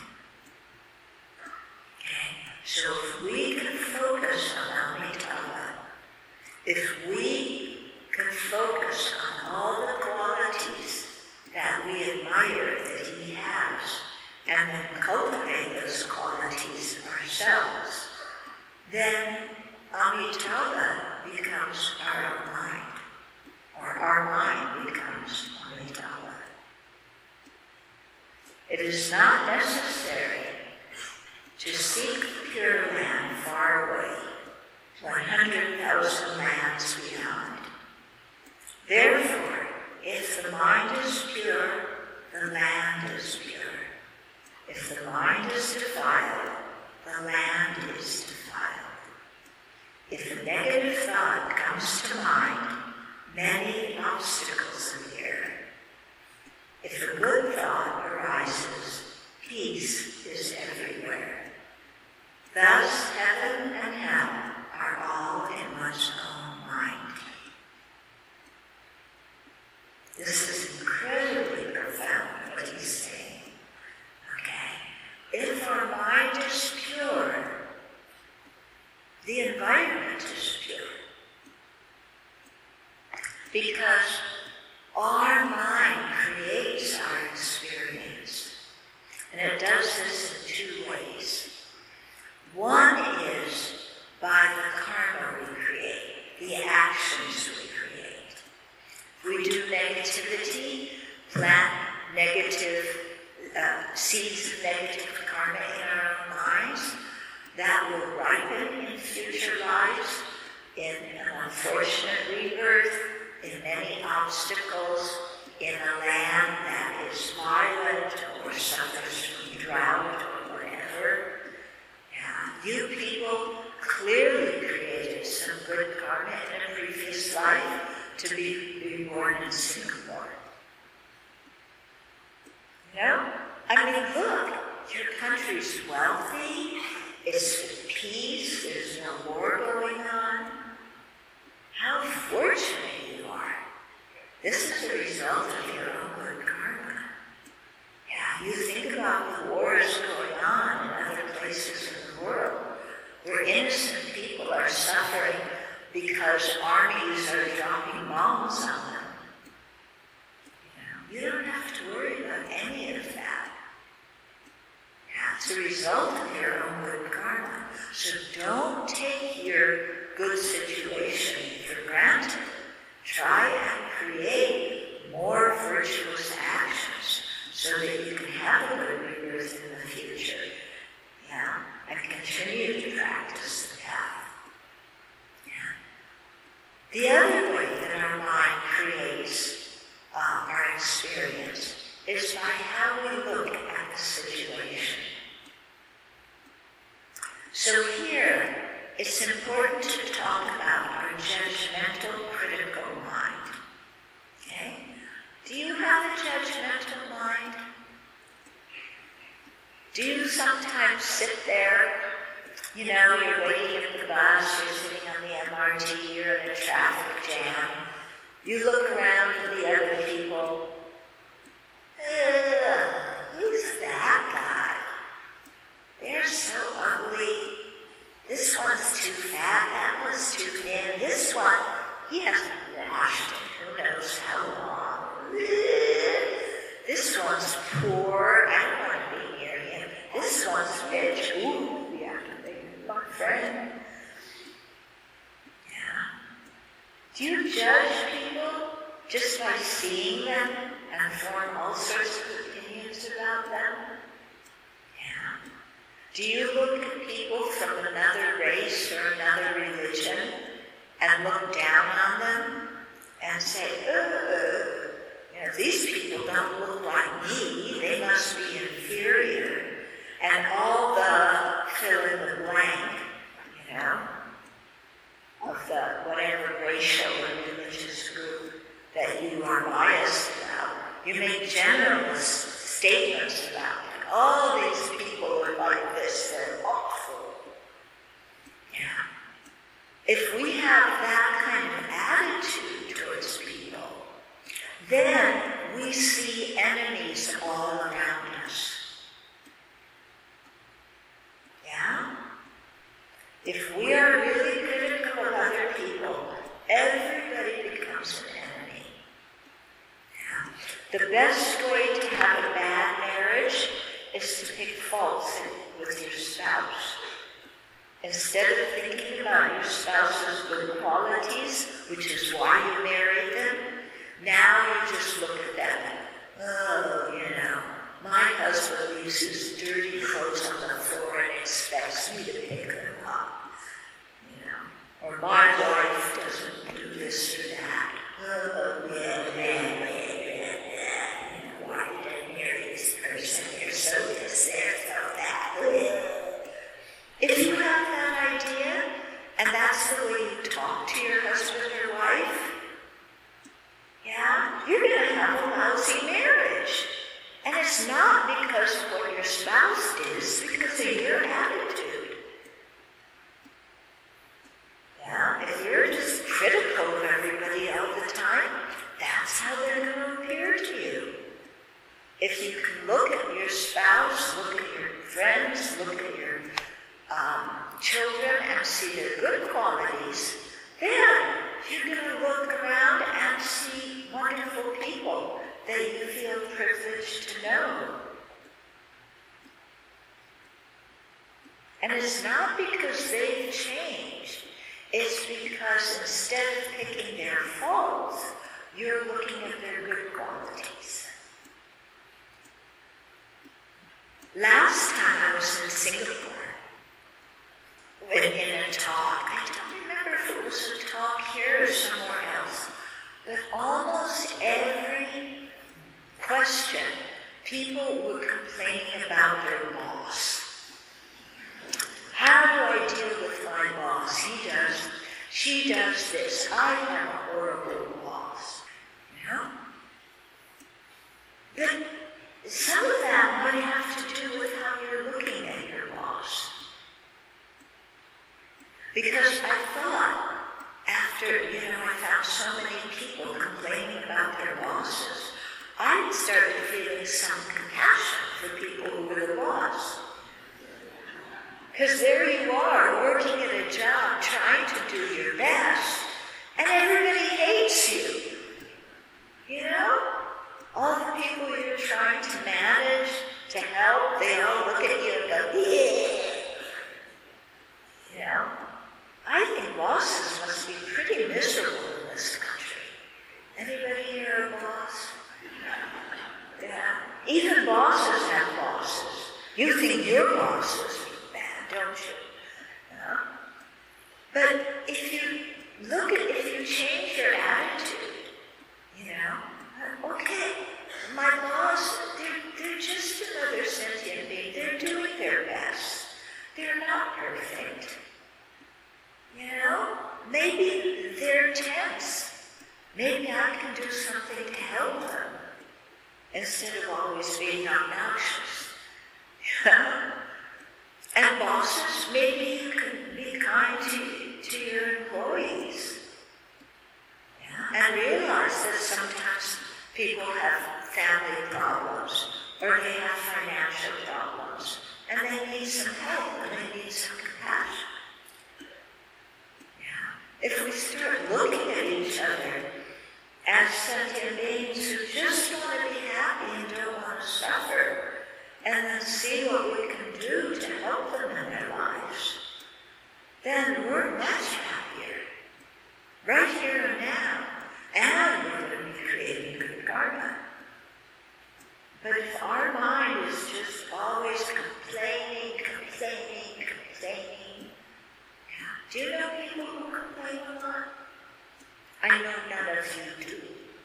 Okay? So if we can focus on Amitabha, if we can focus on all the qualities that we admire that he has, and then cultivate those qualities ourselves, then Amitabha becomes our own mind. Or our mind becomes Amitabha. It is not necessary to seek the Pure Land far away, 100,000 lands beyond. Therefore, if the mind is pure, the land is pure. If the mind is defiled, the land is defiled. If a negative thought comes to mind, many obstacles appear. If a good thought arises, peace is everywhere. Thus, heaven and hell are all in one's own mind. This is incredibly profound, what he's saying. Okay? If our mind is pure, the environment is pure. Because our mind creates our negative seeds of negative karma in our own minds, that will ripen in future lives, in an unfortunate rebirth, in many obstacles, in a land that is violent or suffers from drought or whatever. You people clearly created some good karma in a previous life to be reborn in Singapore. No? I mean, look, your country's wealthy, it's at peace, there's no war going on. How fortunate you are. This is a result of your own good karma. Yeah, you think about the wars going on in other places in the world, where innocent people are suffering because armies are dropping bombs on them. You don't have to worry about any of that. Yeah, it's a result of your own good karma. So don't take your good situation for granted. Try and create more virtuous actions so that you can have a good rebirth in the future. Yeah, and continue to practice the path. Yeah. The other way that our mind creates our experience is by how we look at the situation. So here, it's important to talk about our judgmental, critical mind. Okay? Do you have a judgmental mind? Do you sometimes sit there, you're waiting at the bus, you're sitting on the MRT, you're in a traffic jam, you look around at the other people, who's that guy? They're so ugly. This one's too fat, that one's too thin. This one, he hasn't washed it, who knows how long. This one's poor, I don't want to be near him. This one's rich, ooh, we have to make him my friend. Do you judge people just by seeing them and form all sorts of opinions about them? Yeah. Do you look at people from another race or another religion and look down on them and say, these people don't look like me, they must be inferior, and all the fill in the blank, of the whatever racial or religious group that you are biased about. You make generalist statements about them. All these people are like this, they're awful. Yeah. If we have that kind of attitude towards people, then we see enemies all around us. Yeah? If we are really critical of other people, everybody becomes an enemy. Yeah. The best way to have a bad marriage is to pick faults with your spouse. Instead of thinking about your spouse's good qualities, which is why you married them, now you just look at them. My husband leaves his dirty clothes on the floor and expects me to pick them up. Or my wife doesn't do this or that. Why did I marry this person? They're so this, they're so that. If you have that idea, and that's the way you talk to your husband or wife, you're going to have a lousy marriage. And it's not because of what your spouse did, it's because of your attitude. If you're just critical of everybody all the time, that's how they're going to appear to you. If you can look at your spouse, look at your friends, look at your children and see their good qualities, then you're going to look around and see wonderful people that you feel privileged to know. And it's not because they've changed. It's because instead of picking their faults, you're looking at their good qualities. Last time I was in Singapore, in a talk, I don't remember if it was a talk here or somewhere else, but almost every question, people were complaining about their boss. How do I deal with my boss? She does this. I have a horrible boss. You know? But some of that might have to do with how you're looking at your boss. Because I thought, after, I found so many people complaining about their bosses, I started feeling some compassion for people who were the boss. Because there you are, working at a job, trying to do your best, and everybody hates you. All the people you're trying to manage, to help, they all look at you and go, yeah. I think bosses must be pretty miserable in this country. Anybody here a boss? Yeah. Even bosses have bosses. You think your boss is bad, don't you? Yeah. But if you change your attitude, okay, my boss, they're just another sentient being. They're doing their best. They're not perfect. Maybe they're tense. Maybe I can do something to help them instead of always being obnoxious. And bosses, maybe you can be kind to your employees. And realize that sometimes people have family problems or they have financial problems and they need some help and they need some compassion. If we start looking at each other as sentient beings who just want to be happy and don't want to suffer, and then see what we can do to help them in their lives, then we're much happier, right here and now, and we're going to be creating good karma. But if our mind is just always complaining, do you know people who complain a lot? I know none of you do.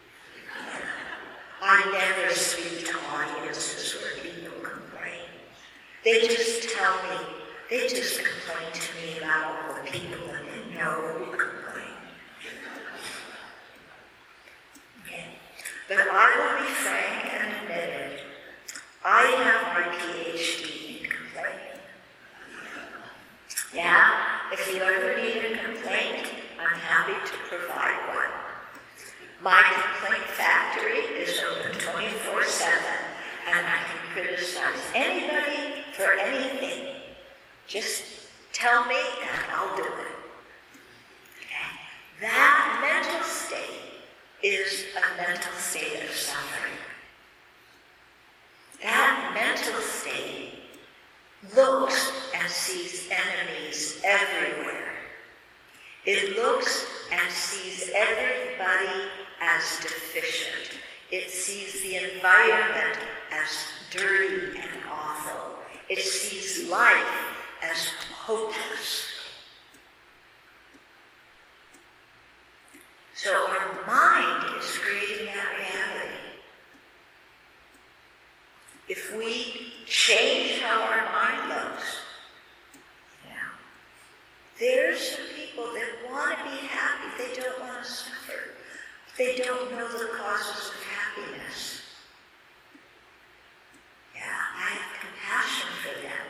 I never speak to audiences where people complain. They just complain to me about all the people that they know who complain. Okay. But I will be frank and admit it. I have my PhD in complaining. Yeah? If you ever need a complaint, I'm happy to provide one. My complaint factory is open 24/7, and I can criticize anybody for anything. Just tell me and I'll do it. Okay? That mental state is a mental state of suffering. That mental state looks and sees enemies everywhere. It looks and sees everybody as deficient. It sees the environment as dirty and awful. It sees life as hopeless. So our mind is creating that reality. If we change how our mind looks, there's some people that want to be happy. They don't want to suffer. They don't know the causes of happiness. I have compassion for them.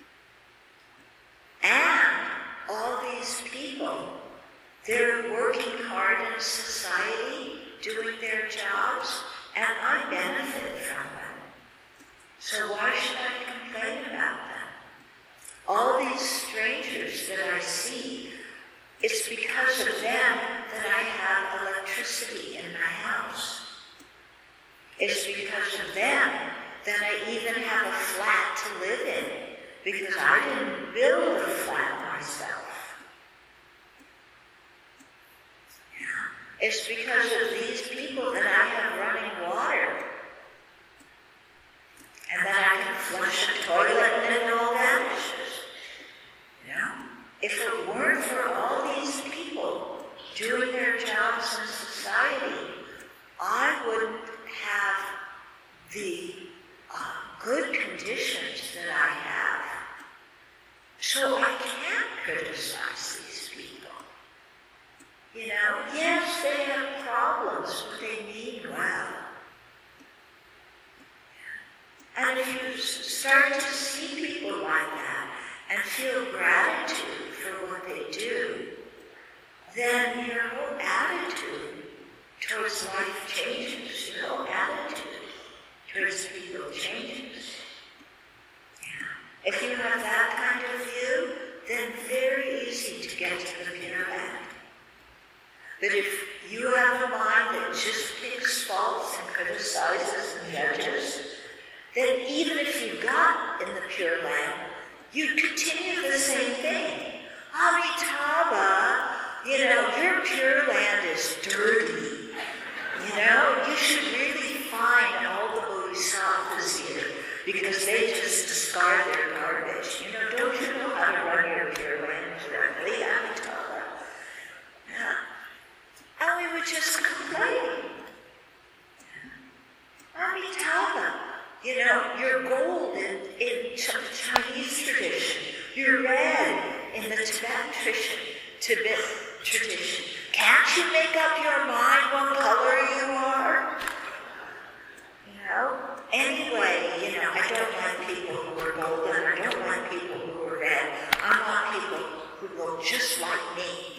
And all these people, they're working hard in society, doing their jobs, and I benefit from them. So why should I complain about them? All these strangers that I see, it's because of them that I have electricity in my house. It's because of them that I even have a flat to live in, because I didn't build a flat myself. It's because of these people that I have running water, and that I can flush a So I can't criticize these people. You know, yes, they have problems, but they mean well. And if you start to see people like that and feel gratitude for what they do, then your whole attitude towards life changes. Your whole attitude towards people changes. Yeah. If you have that kind of view, then very easy to get to the Pure Land. But if you have a mind that just picks faults and criticizes and judges, then even if you got in the Pure Land, you'd continue the same thing. Amitabha, you know, your Pure Land is dirty. You know, you should really find all the bodhisattvas here because they just discard their garbage. You know, don't you know how to run your Pure Land correctly, Amitabha? Yeah. And we would just complain. Amitabha, you know, you're gold in Chinese tradition. You're red in the Tibetan tradition. Can't you make up your mind what color you are? You know? Anyway, you know, I don't like people who are golden. I don't like people who are red. I want people who look just like me.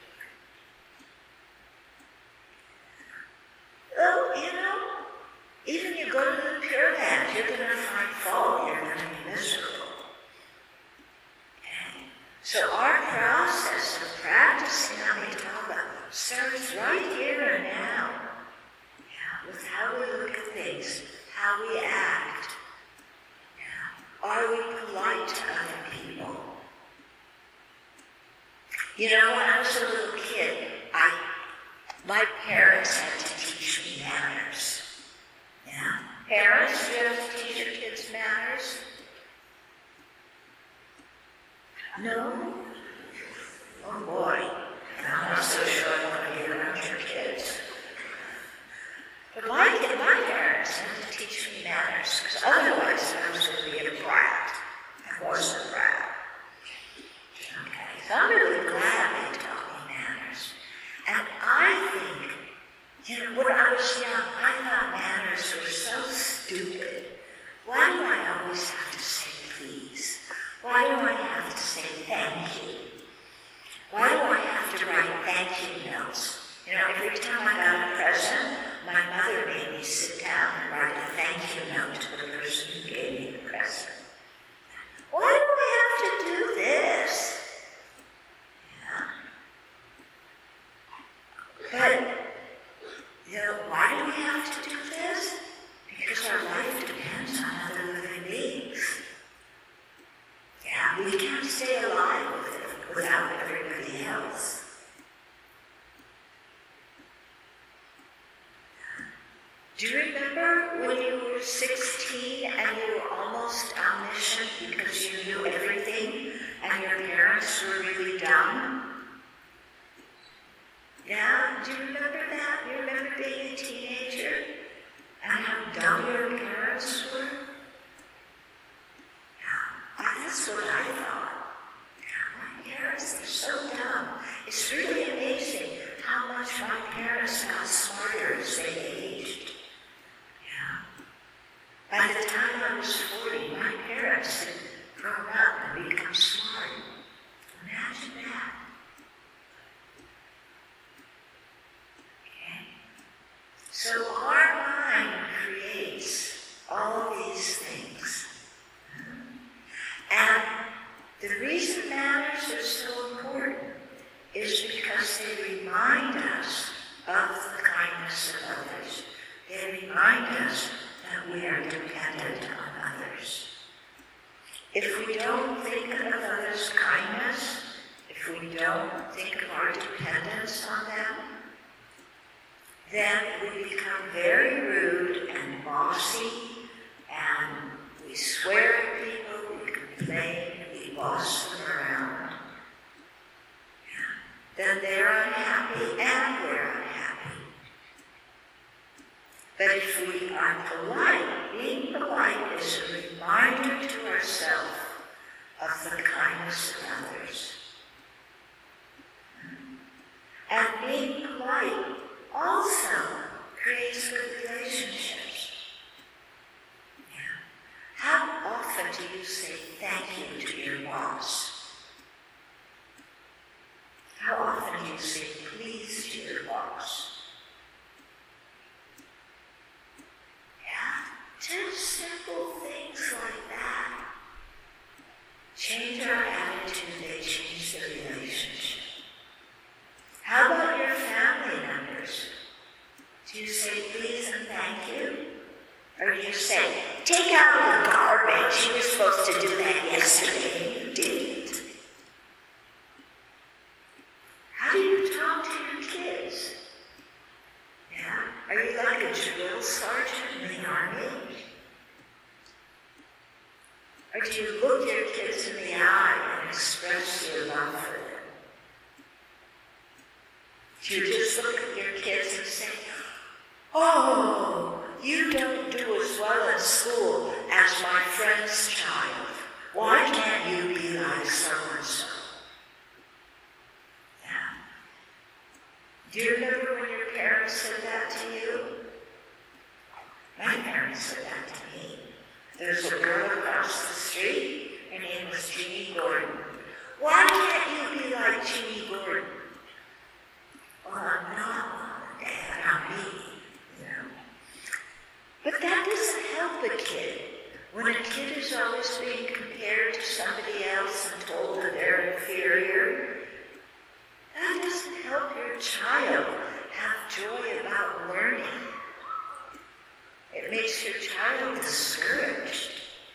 Oh, you know, even you go to the Pure Land, you're going to find fault. You're going to be miserable. Okay? So our process of practicing Amitabha starts right here and now. Yeah, with how we look at things, how we act. Yeah. Are we polite to other people? You know, when I was a little kid, my parents had to teach me manners. Yeah? Parents, do you have to teach your kids manners? No? Oh boy, I'm not so sure I want to be around your kids. But my parents had to teach me manners, because otherwise I was going to be a brat. I wasn't a brat. Okay, so I'm really glad they taught me manners. And I think, you know, when I was young, I thought manners were so stupid. Why do I always have to say please? Why do I have to say thank you? Why do I have to write thank you notes? You know, every time I got a present, my mother made me sit down and write a thank you note to the person who gave me the present. Why do I have to do this? But, you know, why do we have to do this? Because our life depends on other living beings. Yeah, we can't stay alive without everybody else. Do you remember when you were 16 and you were almost omniscient because you knew everything and your parents were really dumb? Yeah, do you remember that? You remember being a teenager and how dumb your parents were? Yeah, that's what I thought. Yeah, my parents are so dumb. It's really amazing how much my parents got smarter as they aged. Yeah. By the time I was 40, my parents had grown up and become smart. Imagine that. So our mind creates all these things. And the reason manners are so important is because they remind us of the kindness of others. They remind us that we are dependent on others. If we don't think of others' kindness, if we don't think of our dependence on them, then we become very rude and bossy, and we swear at people, we complain, we boss them around. Then they're unhappy and we're unhappy. But if we are polite, being polite is a reminder to ourselves of the kindness do you say thank you to your boss? How often do you say please to your boss? Just simple things like that. Change our attitude, they change the relationship. How about your family members? Do you say please and thank you? Or do you say, take out the garbage, you were supposed to do that yesterday and you didn't? How do you talk to your kids? Yeah? Are you like a drill sergeant in the army? Or do you look your kids in the eye and express your love for them? Do you just look at your kids and say, oh, you don't do as well in school as my friend's child. Why can't you be like so-and-so? Yeah. Do you remember when your parents said that to you? My parents said that to me. There's a girl across the street, her name was Jeannie Gordon. Why can't you be like Jeannie Gordon? Well, I'm not, Dad, I'm me, you know. But that doesn't help a kid. When a kid is always being compared to somebody else and told that they're inferior, that doesn't help your child have joy about learning. It makes your child discouraged.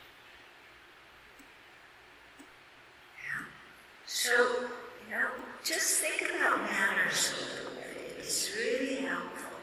Yeah. So, just think about manners a little bit. It's really helpful.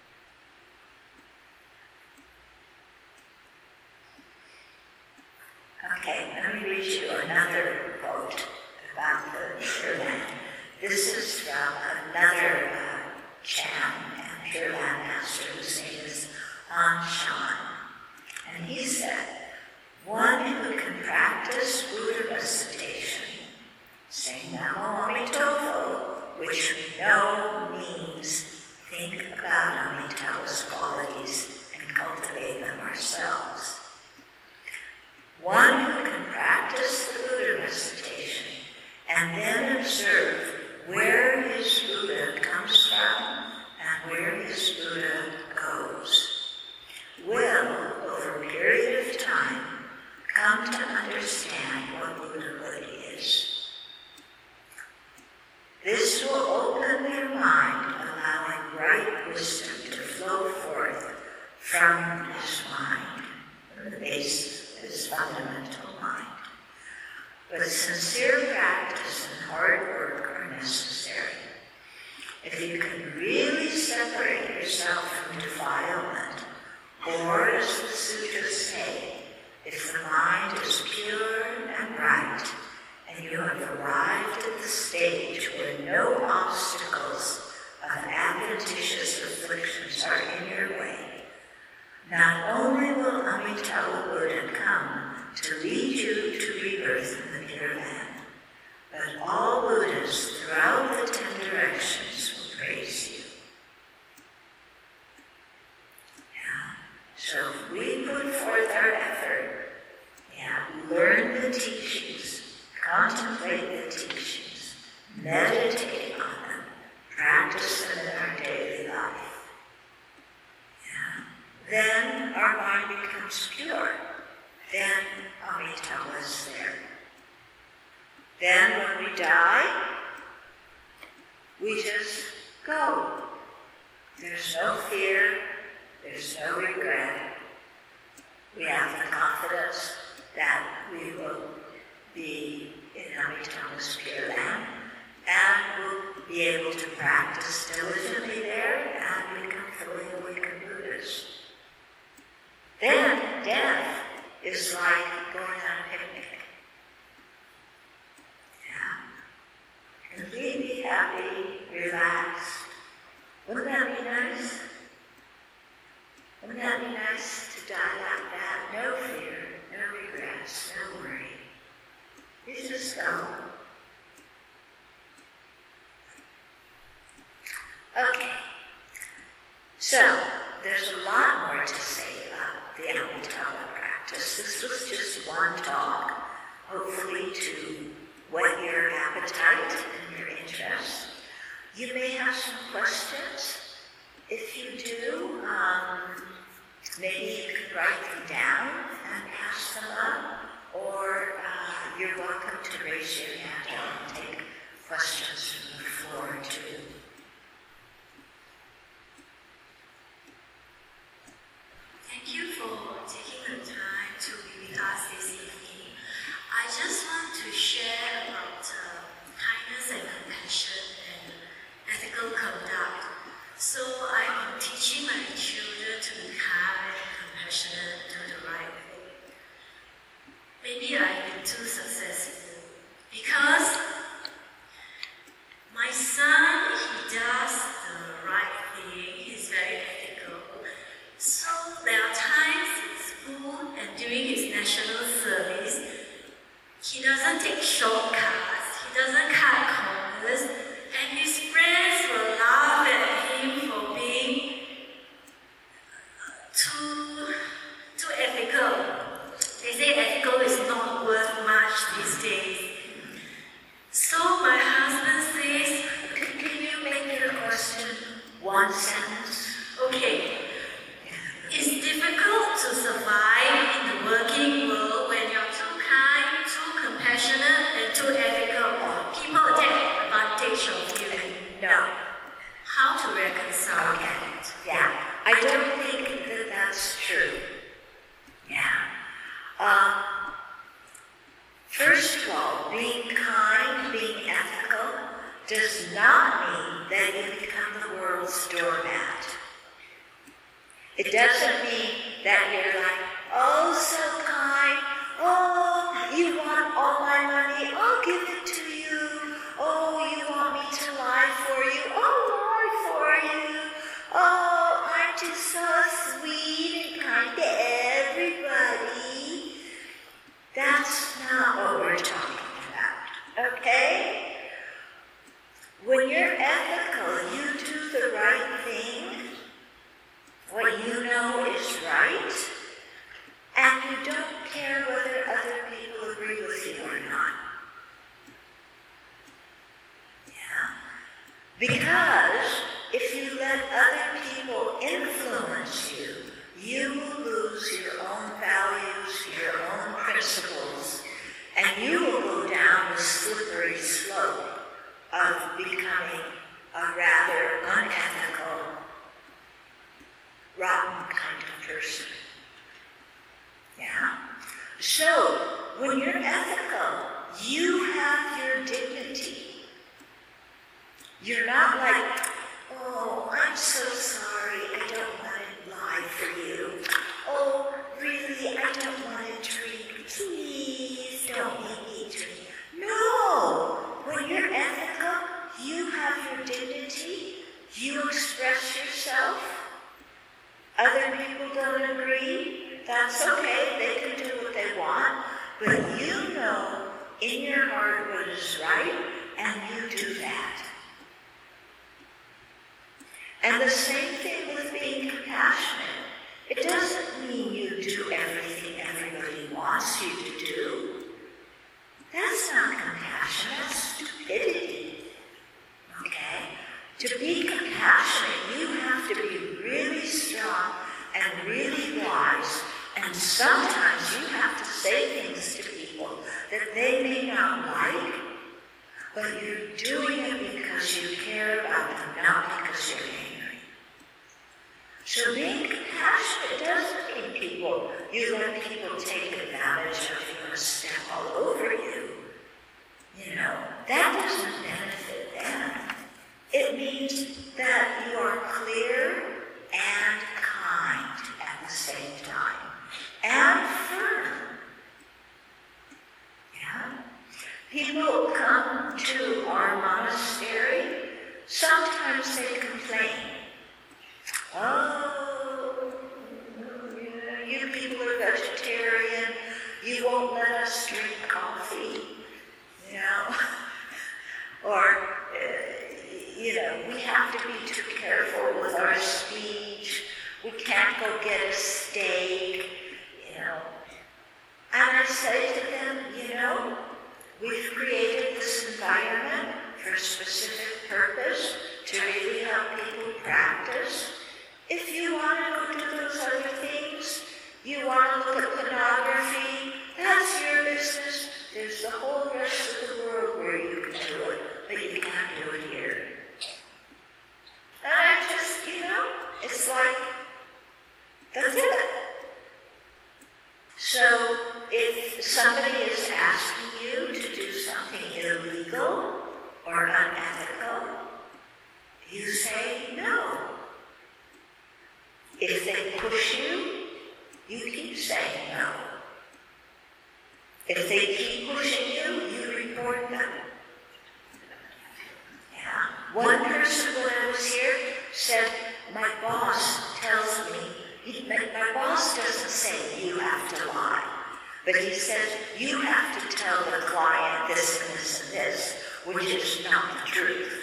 Okay, let me read you another quote about the Pure Land. This is from another Chan and Pure Land master whose name is An Shan. And he said, one who can practice Buddha recitation, saying Namo Amitabha, which we know means think about Amitabha's qualities and cultivate them ourselves. One who can practice the Buddha recitation and then observe where his Buddha comes from and where his Buddha goes, will, over a period of time, come to understand what Buddhahood is. This will open their mind, allowing right wisdom to flow forth from his mind, from the basis of his fundamental mind. But sincere practice and hard work are necessary. If you can really separate yourself from defilement, or as the sutras say, if the mind is pure and right, and you have arrived at the stage where no obstacles of adventitious afflictions are in your way, not only will Amitabha Buddha come to lead you to rebirth in the Pure Land, but all Buddhas throughout the 10 directions will praise you. Yeah. So if we put forth our effort, learn the teachings, contemplate the teachings, meditate on them, practice them in our daily life, then our mind becomes pure. Then Amitabha is there. Then when we die, we just go. There's no fear, there's no regret. We have the confidence that we will be in Amitabha's Pure Land and will be able to practice diligently there and become fully awakened Buddhas. Then death is like going on a picnic. Completely happy, relaxed. Wouldn't that be nice? Wouldn't that be nice to die like that? No fear, no regrets, no worry. You just go. Okay. So, there's a lot more to say about the Amitabha the practice. This was just one talk, hopefully to whet your appetite and your interest. You may have some questions. If you do, maybe you can write them down and pass them up, or you're welcome to raise your hand and take questions from the floor too. Thank you for taking the time to be with us this evening. I just want to share about kindness and compassion and ethical conduct. So I've been teaching my children to be kind and compassionate, do the right thing. Maybe I've been too successful because my son, he does the right thing, he's very ethical. So there are times in school and during his national service, he doesn't take shortcuts, he doesn't cut corners, and his friends will laugh at him for being too ethical. They say ethical is not worth much these days. So my husband says, Can you make your question one sentence? okay, it's difficult to survive in the working world when you're too kind, too compassionate, and too ethical. People take advantage of you. No. How to reconcile that? Yeah, I don't think that that's true. Yeah. First of all, being kind, being ethical, does not mean that you become the world's doormat. It doesn't mean that you're like, oh, so kind, oh, you want all my money, I'll give it to you, oh, you want me to lie for you, I'll lie for you, oh, I'm just so sweet and kind to everybody. That's not what we're talking about, okay? When you're ethical, you do the right thing, what you know is right, and you don't care whether other people agree with you or not. Yeah. Because if you let other people influence you, you will lose your own values, your own principles, and you will go down the slippery slope of becoming a rather unethical, rotten kind of person. Yeah? So, when you're ethical, you have your dignity. You're not like, oh, I'm so sorry, I don't want to lie for you. Oh, really, I don't want to drink. Please don't make me drink. No! When you're ethical, you have your dignity. You express yourself. Other people don't agree. That's okay. They can do what they want. But you know in your heart what is right, and you do that. And the same thing with being compassionate. It doesn't mean you do everything everybody wants you to do. That's not compassion, that's stupidity. Okay? To be compassionate, you have to be really strong and really wise, and sometimes you have to say things to people that they may not like, but you're doing it because you care about them, not because you're angry. So being compassionate doesn't mean you let people take advantage of you and step all over you. You know, that doesn't benefit them. It means that you are clear and kind at the same time, and firm. Yeah? People come to our monastery, sometimes they complain. Oh, you people are vegetarian, you won't let us drink coffee, you know, or, we have to be too careful with our speech, we can't go get a steak, So if somebody is asking you to do something illegal or unethical, you say no. If they push you, you keep saying no. If they keep pushing you, you report them. Yeah. One person when I was here said, my boss tells me, my boss doesn't say you have to lie, but he says you have to tell the client this and this and this, which is not the truth.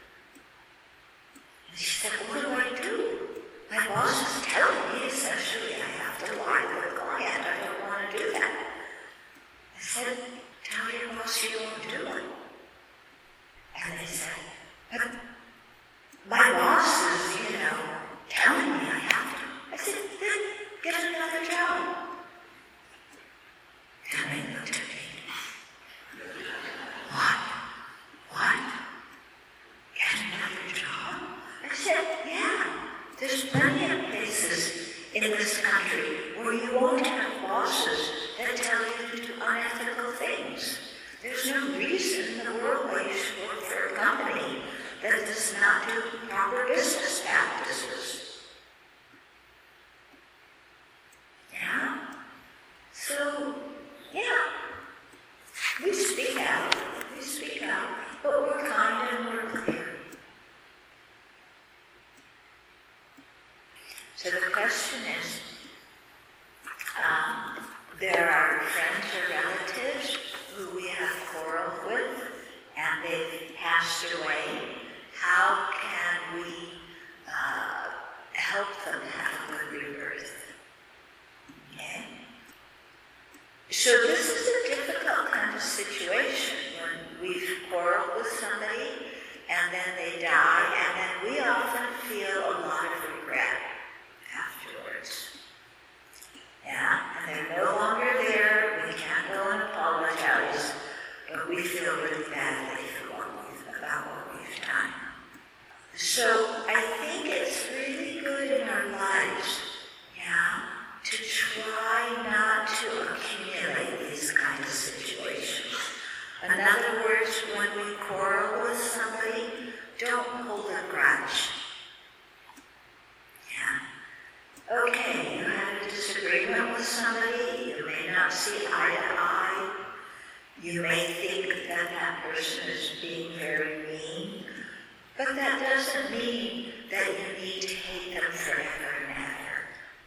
And she said, what do I do? My boss is telling me essentially I have to lie to the client. I don't want to do that. I said, tell your boss you won't do it. And they said, but my boss is, telling me I have to. I said, then get another job. And they looked at me. What? Get another job? I said, yeah. There's plenty of places in this country where you won't have bosses that tell you to do unethical things. There's no reason in the world why you should work for a company that does not do proper business practices. Yeah? So, yeah. We speak out, but we're kind and we're clear. So the question is, there are friends or relatives who we have quarreled with and they've passed away. How can we help them have a good rebirth? Okay? So this is a difficult kind of situation when we've quarreled with somebody and then they die, and then we often feel a lot of regret afterwards. Yeah, and they're no longer there, we can't go and apologize, but we feel really badly about what we've done. So I think it's really good in our lives, to try not to accumulate these kind of situations. In other words, when we quarrel with somebody, don't hold a grudge. Okay, you had a disagreement with somebody, you may not see eye to eye, you may think that that person is being very mean, but that doesn't mean that you need to hate them forever and ever.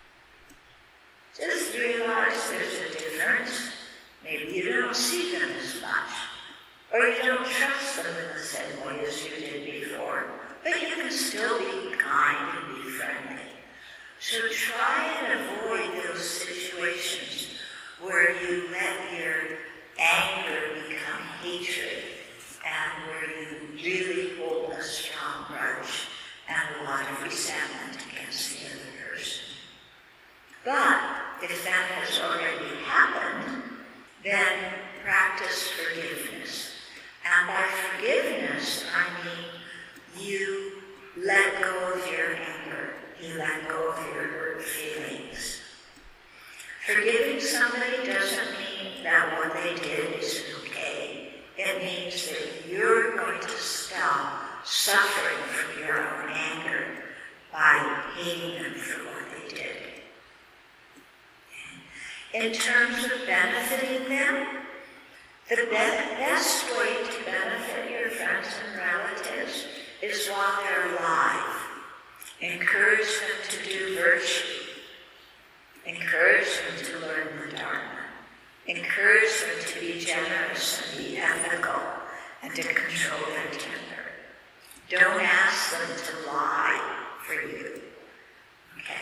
Just realize there's a difference. Maybe you don't see them as much, or you don't trust them in the same way as you did before, but you can still be kind and be friendly. So try and avoid those situations where you let your anger become hatred and where you really hold a strong grudge and a lot of resentment against the other person. But if that has already happened, then practice forgiveness. And by forgiveness, I mean you let go of your anger. You let go of your hurt feelings. Forgiving somebody doesn't mean that what they did is okay. It means that you're going to stop suffering from your own anger by hating them for what they did. In terms of benefiting them, the best way to benefit your friends and relatives is while they're alive. Encourage them to do virtue. Encourage them to learn the Dharma. Encourage them to be generous and be ethical and to control their temper. Don't ask them to lie for you. Okay?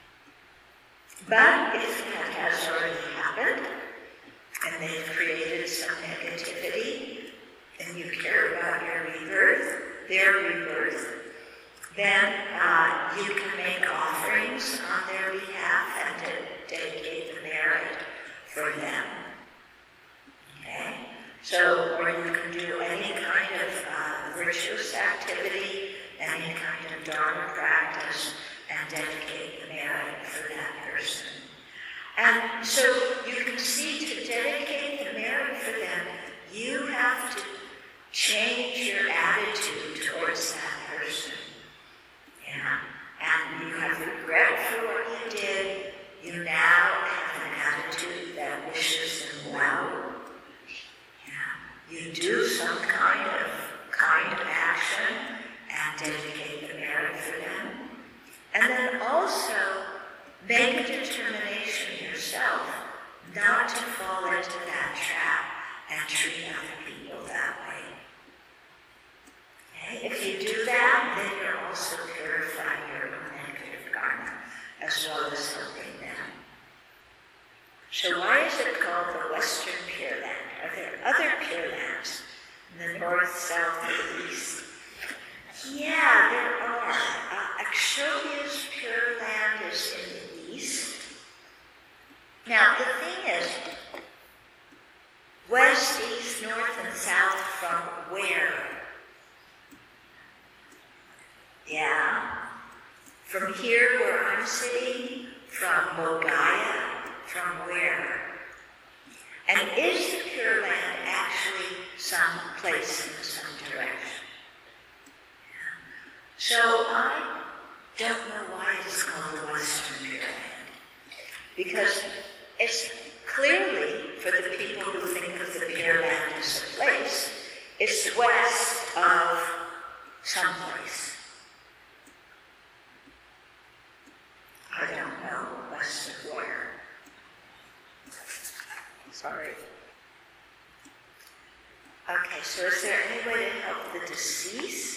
But if that has already happened, and they've created some negativity, and you care about your rebirth, their rebirth, then you can make offerings on their behalf and to dedicate the merit for them. Okay? So, or you can do any kind of virtuous activity, any kind of Dharma practice, and dedicate the merit for that person. And so you can see, to dedicate the merit for them, you have to change your attitude towards that person. Yeah. And you have regret for what you did. You now have an attitude that wishes them well. Yeah. You do some kind of action and dedicate the merit for them. And then also make a determination yourself not to fall into that trap and treat other people that way. Okay? If you do that, then you're also purifying your own negative karma as well as helping them. So why is it called the Western Pure Land? Are there other Pure Lands in the north, south, or east? Yeah, there are. Akshobhya's Pure Land is in the east. Now, the thing is, west, east, north, and south from where? Yeah. From here where I'm sitting, from Bodhgaya, from where? And is the Pure Land actually some place in some direction? So I don't know why it's called the Western Pure Land. Because it's clearly, for the people who think of the Pure Land as a place, it's west of some place. I don't know west of where. Sorry. Okay, so is there any way to help the deceased?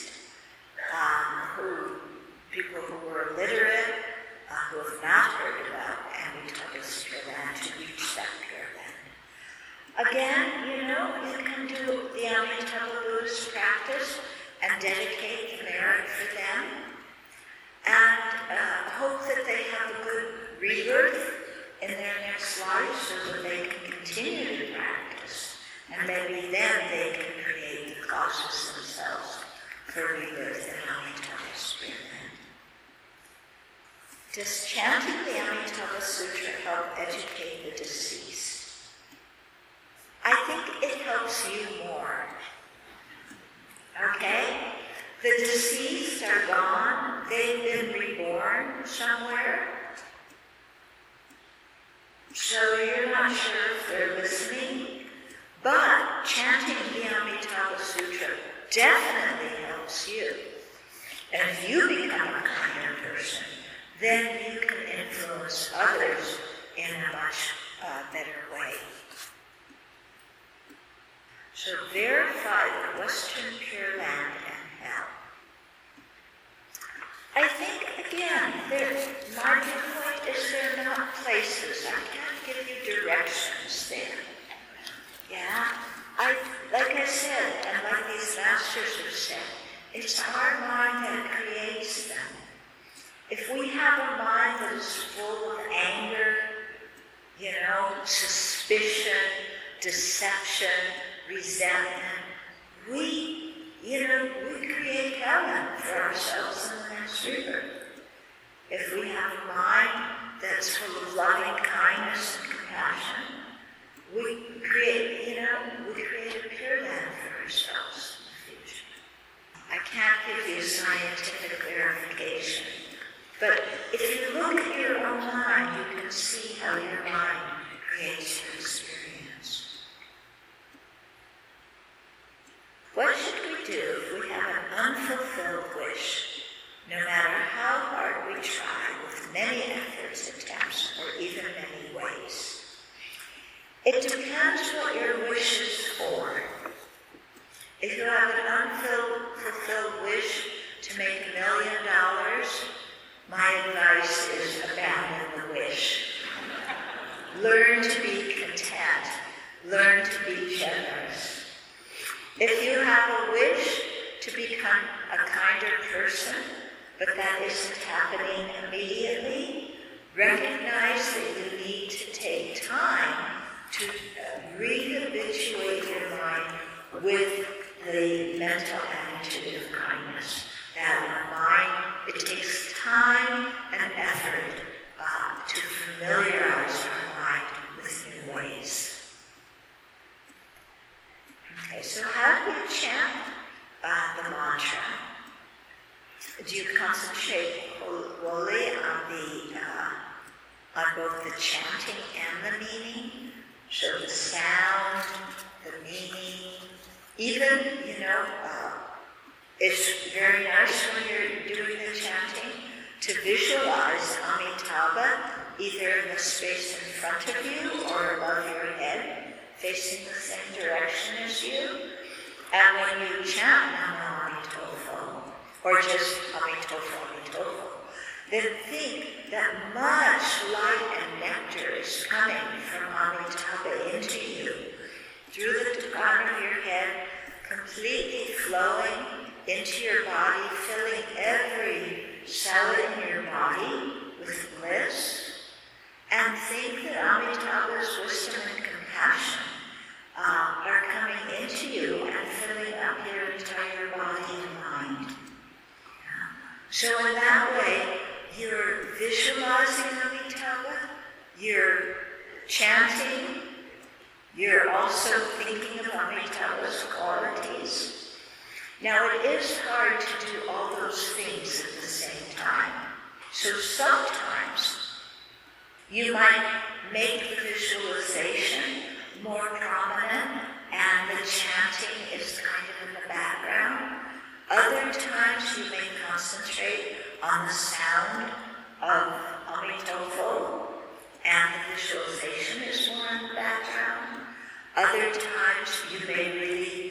People who were illiterate, who have not heard about Amitabha's Pure Land, to reach that Pure Land. Again, you can do the Amitabha Buddhist practice and dedicate the merit for them, and hope that they have a good rebirth in their next life so that they can continue to practice, and maybe then they can create the causes themselves for rebirth in Amitabha's Pure Land. Does chanting the Amitabha Sutra help educate the deceased? I think it helps you more. Okay? The deceased are gone. They've been reborn somewhere. So you're not sure if they're listening. But chanting the Amitabha Sutra definitely helps you. And if you become a kinder person, then you can influence others in a much better way. So verify the Western Pure Land and hell. I think, again, my point is they're not places. I can't give you directions there. Yeah? Like I said, and like these masters have said, it's our mind that creates them. If we have a mind that is full of anger, suspicion, deception, resentment, we create hell for ourselves in the next rebirth. If we have a mind that's full of loving kindness and compassion, we create a Pure Land for ourselves in the future. I can't give you scientific verification, but if you look at your own mind, you can see how your mind creates your experience. What should we do if we have an unfulfilled wish, no matter how hard we try with many efforts, attempts, or even many ways? It depends what your wish is for. If you have an unfulfilled wish to make $1 million, my advice is abandon the wish. Learn to be content. Learn to be generous. If you have a wish to become a kinder person, but that isn't happening immediately, recognize that you need to take time to re-habituate your mind with the mental attitude of kindness. That our mind, it takes time and effort to familiarize our concentrate wholly on both the chanting and the meaning. So the sound, the meaning, even, it's very nice when you're doing the chanting to visualize Amitabha either in the space in front of you or above your head, facing the same direction as you. And when you chant Namo Amitofo, or just Amitofo, Amitofo, then think that much light and nectar is coming from Amitabha into you, through the crown of your head, completely flowing into your body, filling every cell in your body with bliss. And think that Amitabha's wisdom and compassion are coming into you and filling up your entire body and mind. So in that way, you're visualizing Amitabha, you're chanting, you're also thinking of Amitabha's qualities. Now it is hard to do all those things at the same time. So sometimes you might make the visualization more prominent and the chanting is kind of in the background. Other times you may concentrate on the sound of Amitofo and the visualization is more in the background. Other times you may really,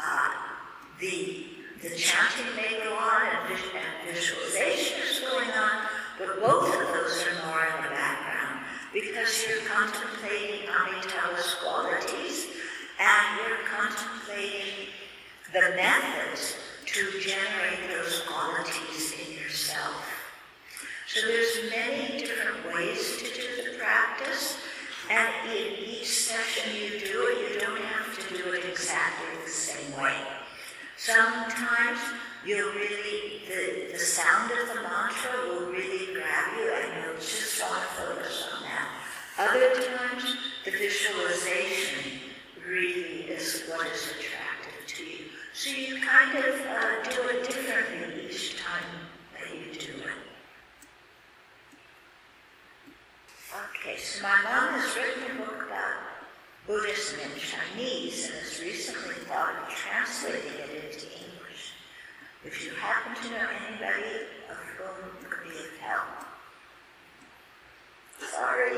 the chanting may go on and visualization is going on, but both of those are more in the background because you're contemplating Amitabha's qualities and you're contemplating the methods to generate those qualities in yourself. So there's many different ways to do the practice, and in each session you do it, you don't have to do it exactly the same way. Sometimes you'll really, the sound of the mantra will really grab you and you'll just want to focus on that. Other times, the visualization really is what is attractive to you. So you kind of do it differently each time that you do it. Okay, so my mom has written a book about Buddhism in Chinese and has recently thought of translating it into English. If you happen to know anybody of whom could be of help. Sorry.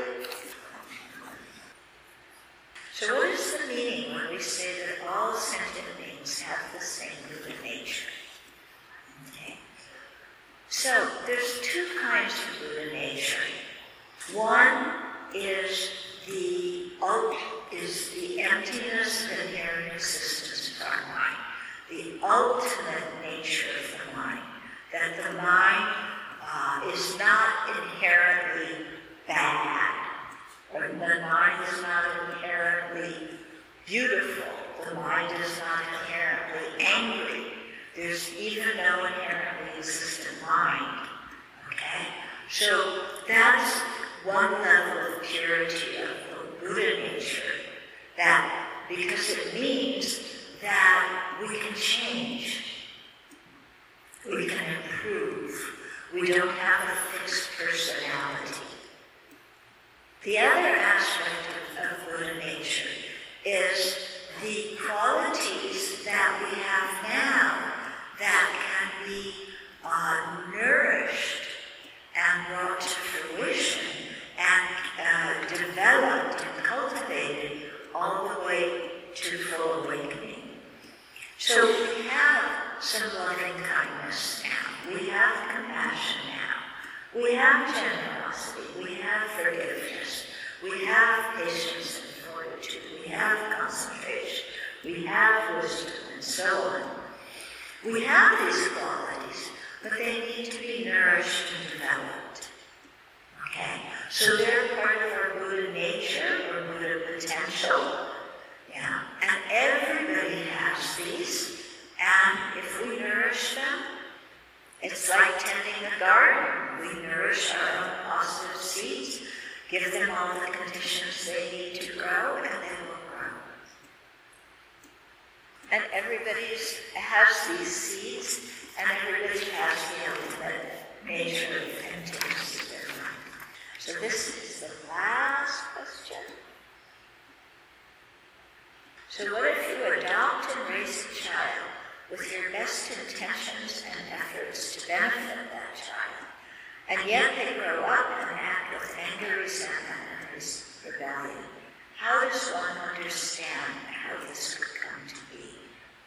So what is the meaning when we say that all sentient beings have the same Buddha nature? Okay. So there's two kinds of Buddha nature. One is the emptiness of inherent existence of our mind, the ultimate nature of the mind, that the mind is not inherently bad, or the mind is not inherently beautiful, the mind is not inherently angry, there's even no inherently existent mind, okay? So that's one level of purity of the Buddha nature, that because it means that we can change, we can improve, we don't have a fixed personality. The other aspect of Buddha nature is the qualities that we have now that can be nourished and brought to fruition and developed and cultivated all the way to full awakening. So we have some loving kindness now. We have compassion now. We have generosity. We have forgiveness. We have patience and fortitude. We have concentration. We have wisdom and so on. We have these qualities, but they need to be nourished and developed. Okay? So they're part of our Buddha nature or Buddha potential. Yeah. And everybody has these. And if we nourish them, it's like tending a garden. We nourish our own positive seeds, give them all the conditions they need to grow, and they will grow. And everybody has these seeds, and everybody has the ultimate nature of intimacy their life. So this is the last question. So what if you adopt and raise a child with your best intentions and efforts to benefit that child, and yet they grow up and act with anger, resentment, and rebellion? How does one understand how this would come to be?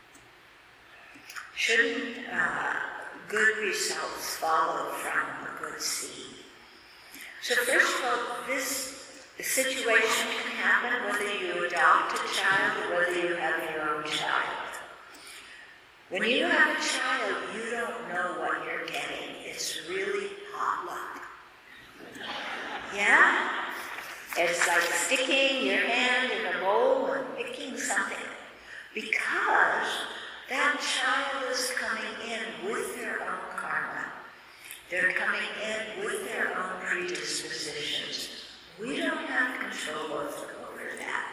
Shouldn't good results follow from a good seed? So first of all, this situation can happen whether you adopt a child or whether you have your own child. When you have a child, you don't know what you're getting. It's really hot luck. Yeah? It's like sticking your hand in a bowl and picking something. Because that child is coming in with their own karma. They're coming in with their own predispositions. We don't have control over that.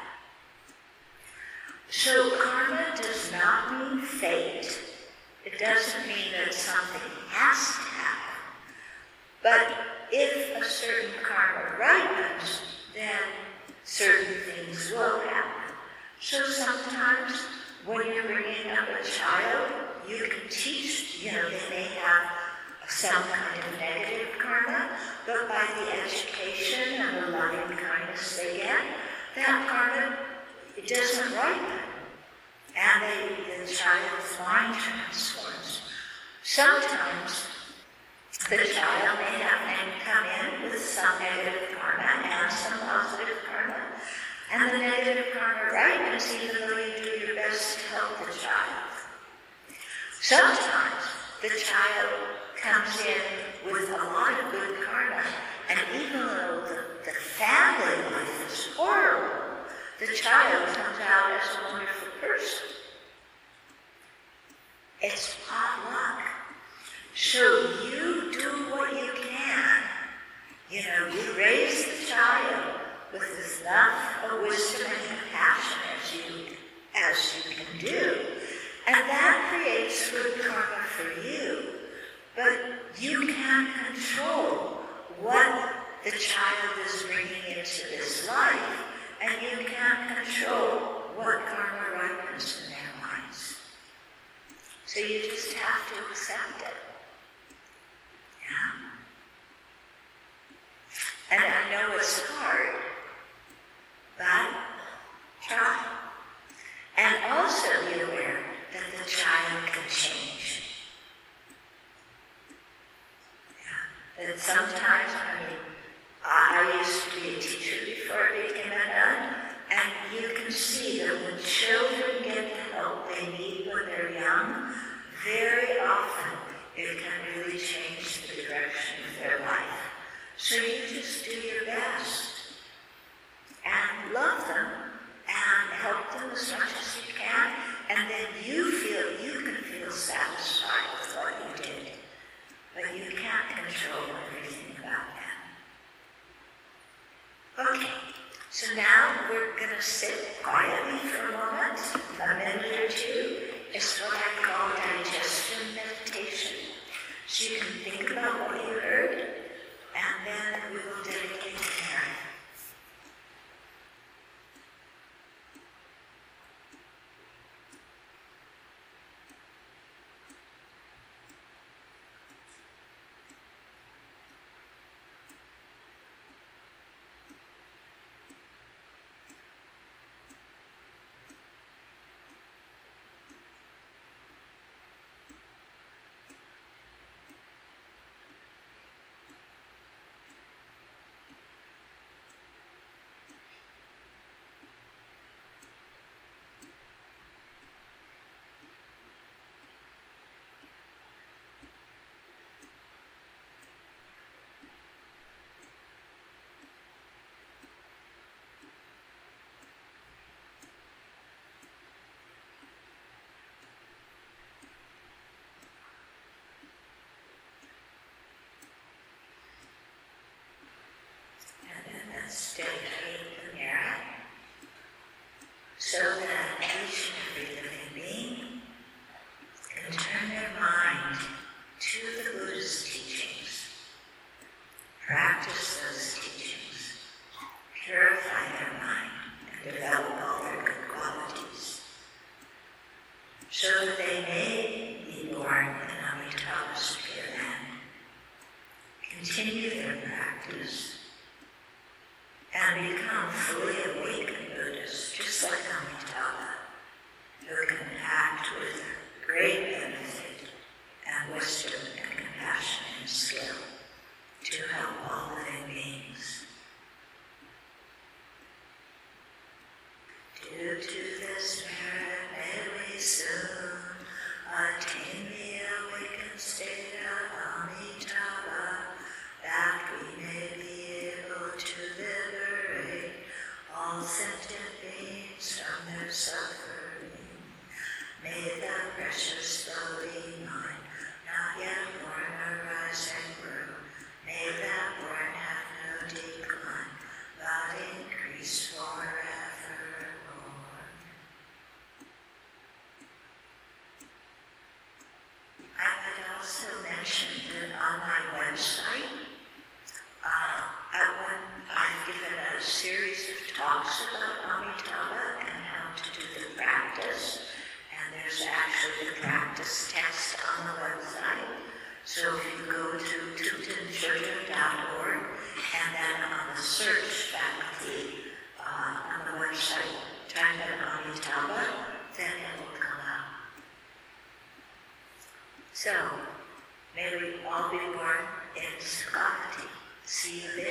So karma does not mean fate. It doesn't mean that something has to happen. But if a certain karma ripens, then certain things will happen. So sometimes when you're bringing up a child, you can teach, they may have some kind of negative karma, but by the education and the loving kindness they get, that karma, it doesn't ripen. And the child's mind transforms. Sometimes the child may have come in with some negative karma and some positive karma, and the negative karma ripens even though you do your best to help the child. Sometimes the child comes in with a lot of good karma, and even though the family life is horrible, the child comes out as a wonderful person. It's hot luck. So you do what you can. You raise the child with as enough of wisdom and compassion as you can do. And that creates good karma for you. But you can't control what the child is bringing into this life, and you can't control what karma ripens in their minds. So you just have to accept it. Yeah? And I know it's hard, but try. And also be aware that the child can change. That sometimes, I used to be a teacher before I became a nun, and you can see that when children get the help they need when they're young, very often it can really change the direction of their life. So you just do your best and love them and help them as much as you can, and then you can feel satisfied with what you did. But you can't control everything about that. Okay, so now we're going to sit quietly for a moment, a minute or two. It's what I call digestion meditation. So you can think about what you heard, and then we will dedicate to Mary. develop all their good qualities, so that they may be born in Amitabha's Pure Land, continue their practice, and become fully awakened Buddhists, just like Amitabha, who can act with great benefit and wisdom and compassion and skill to help all living beings. Due to this merit, may we soon attain the awakened state of Amitabha, that we may be able to liberate all sentient beings from their suffering. May the precious lowly mind, not yet born, arise and grow. May that born have no decline, but increase forevermore. I would also mention that on my website, I've given a series of talks about Amitabha and how to do the practice. And there's actually the practice text on the website. So if you go to tuptenchildren.org and then on the search faculty on the website, type in Amitabha, then it will come up. So, may we all be born in Sukhavati. See you there.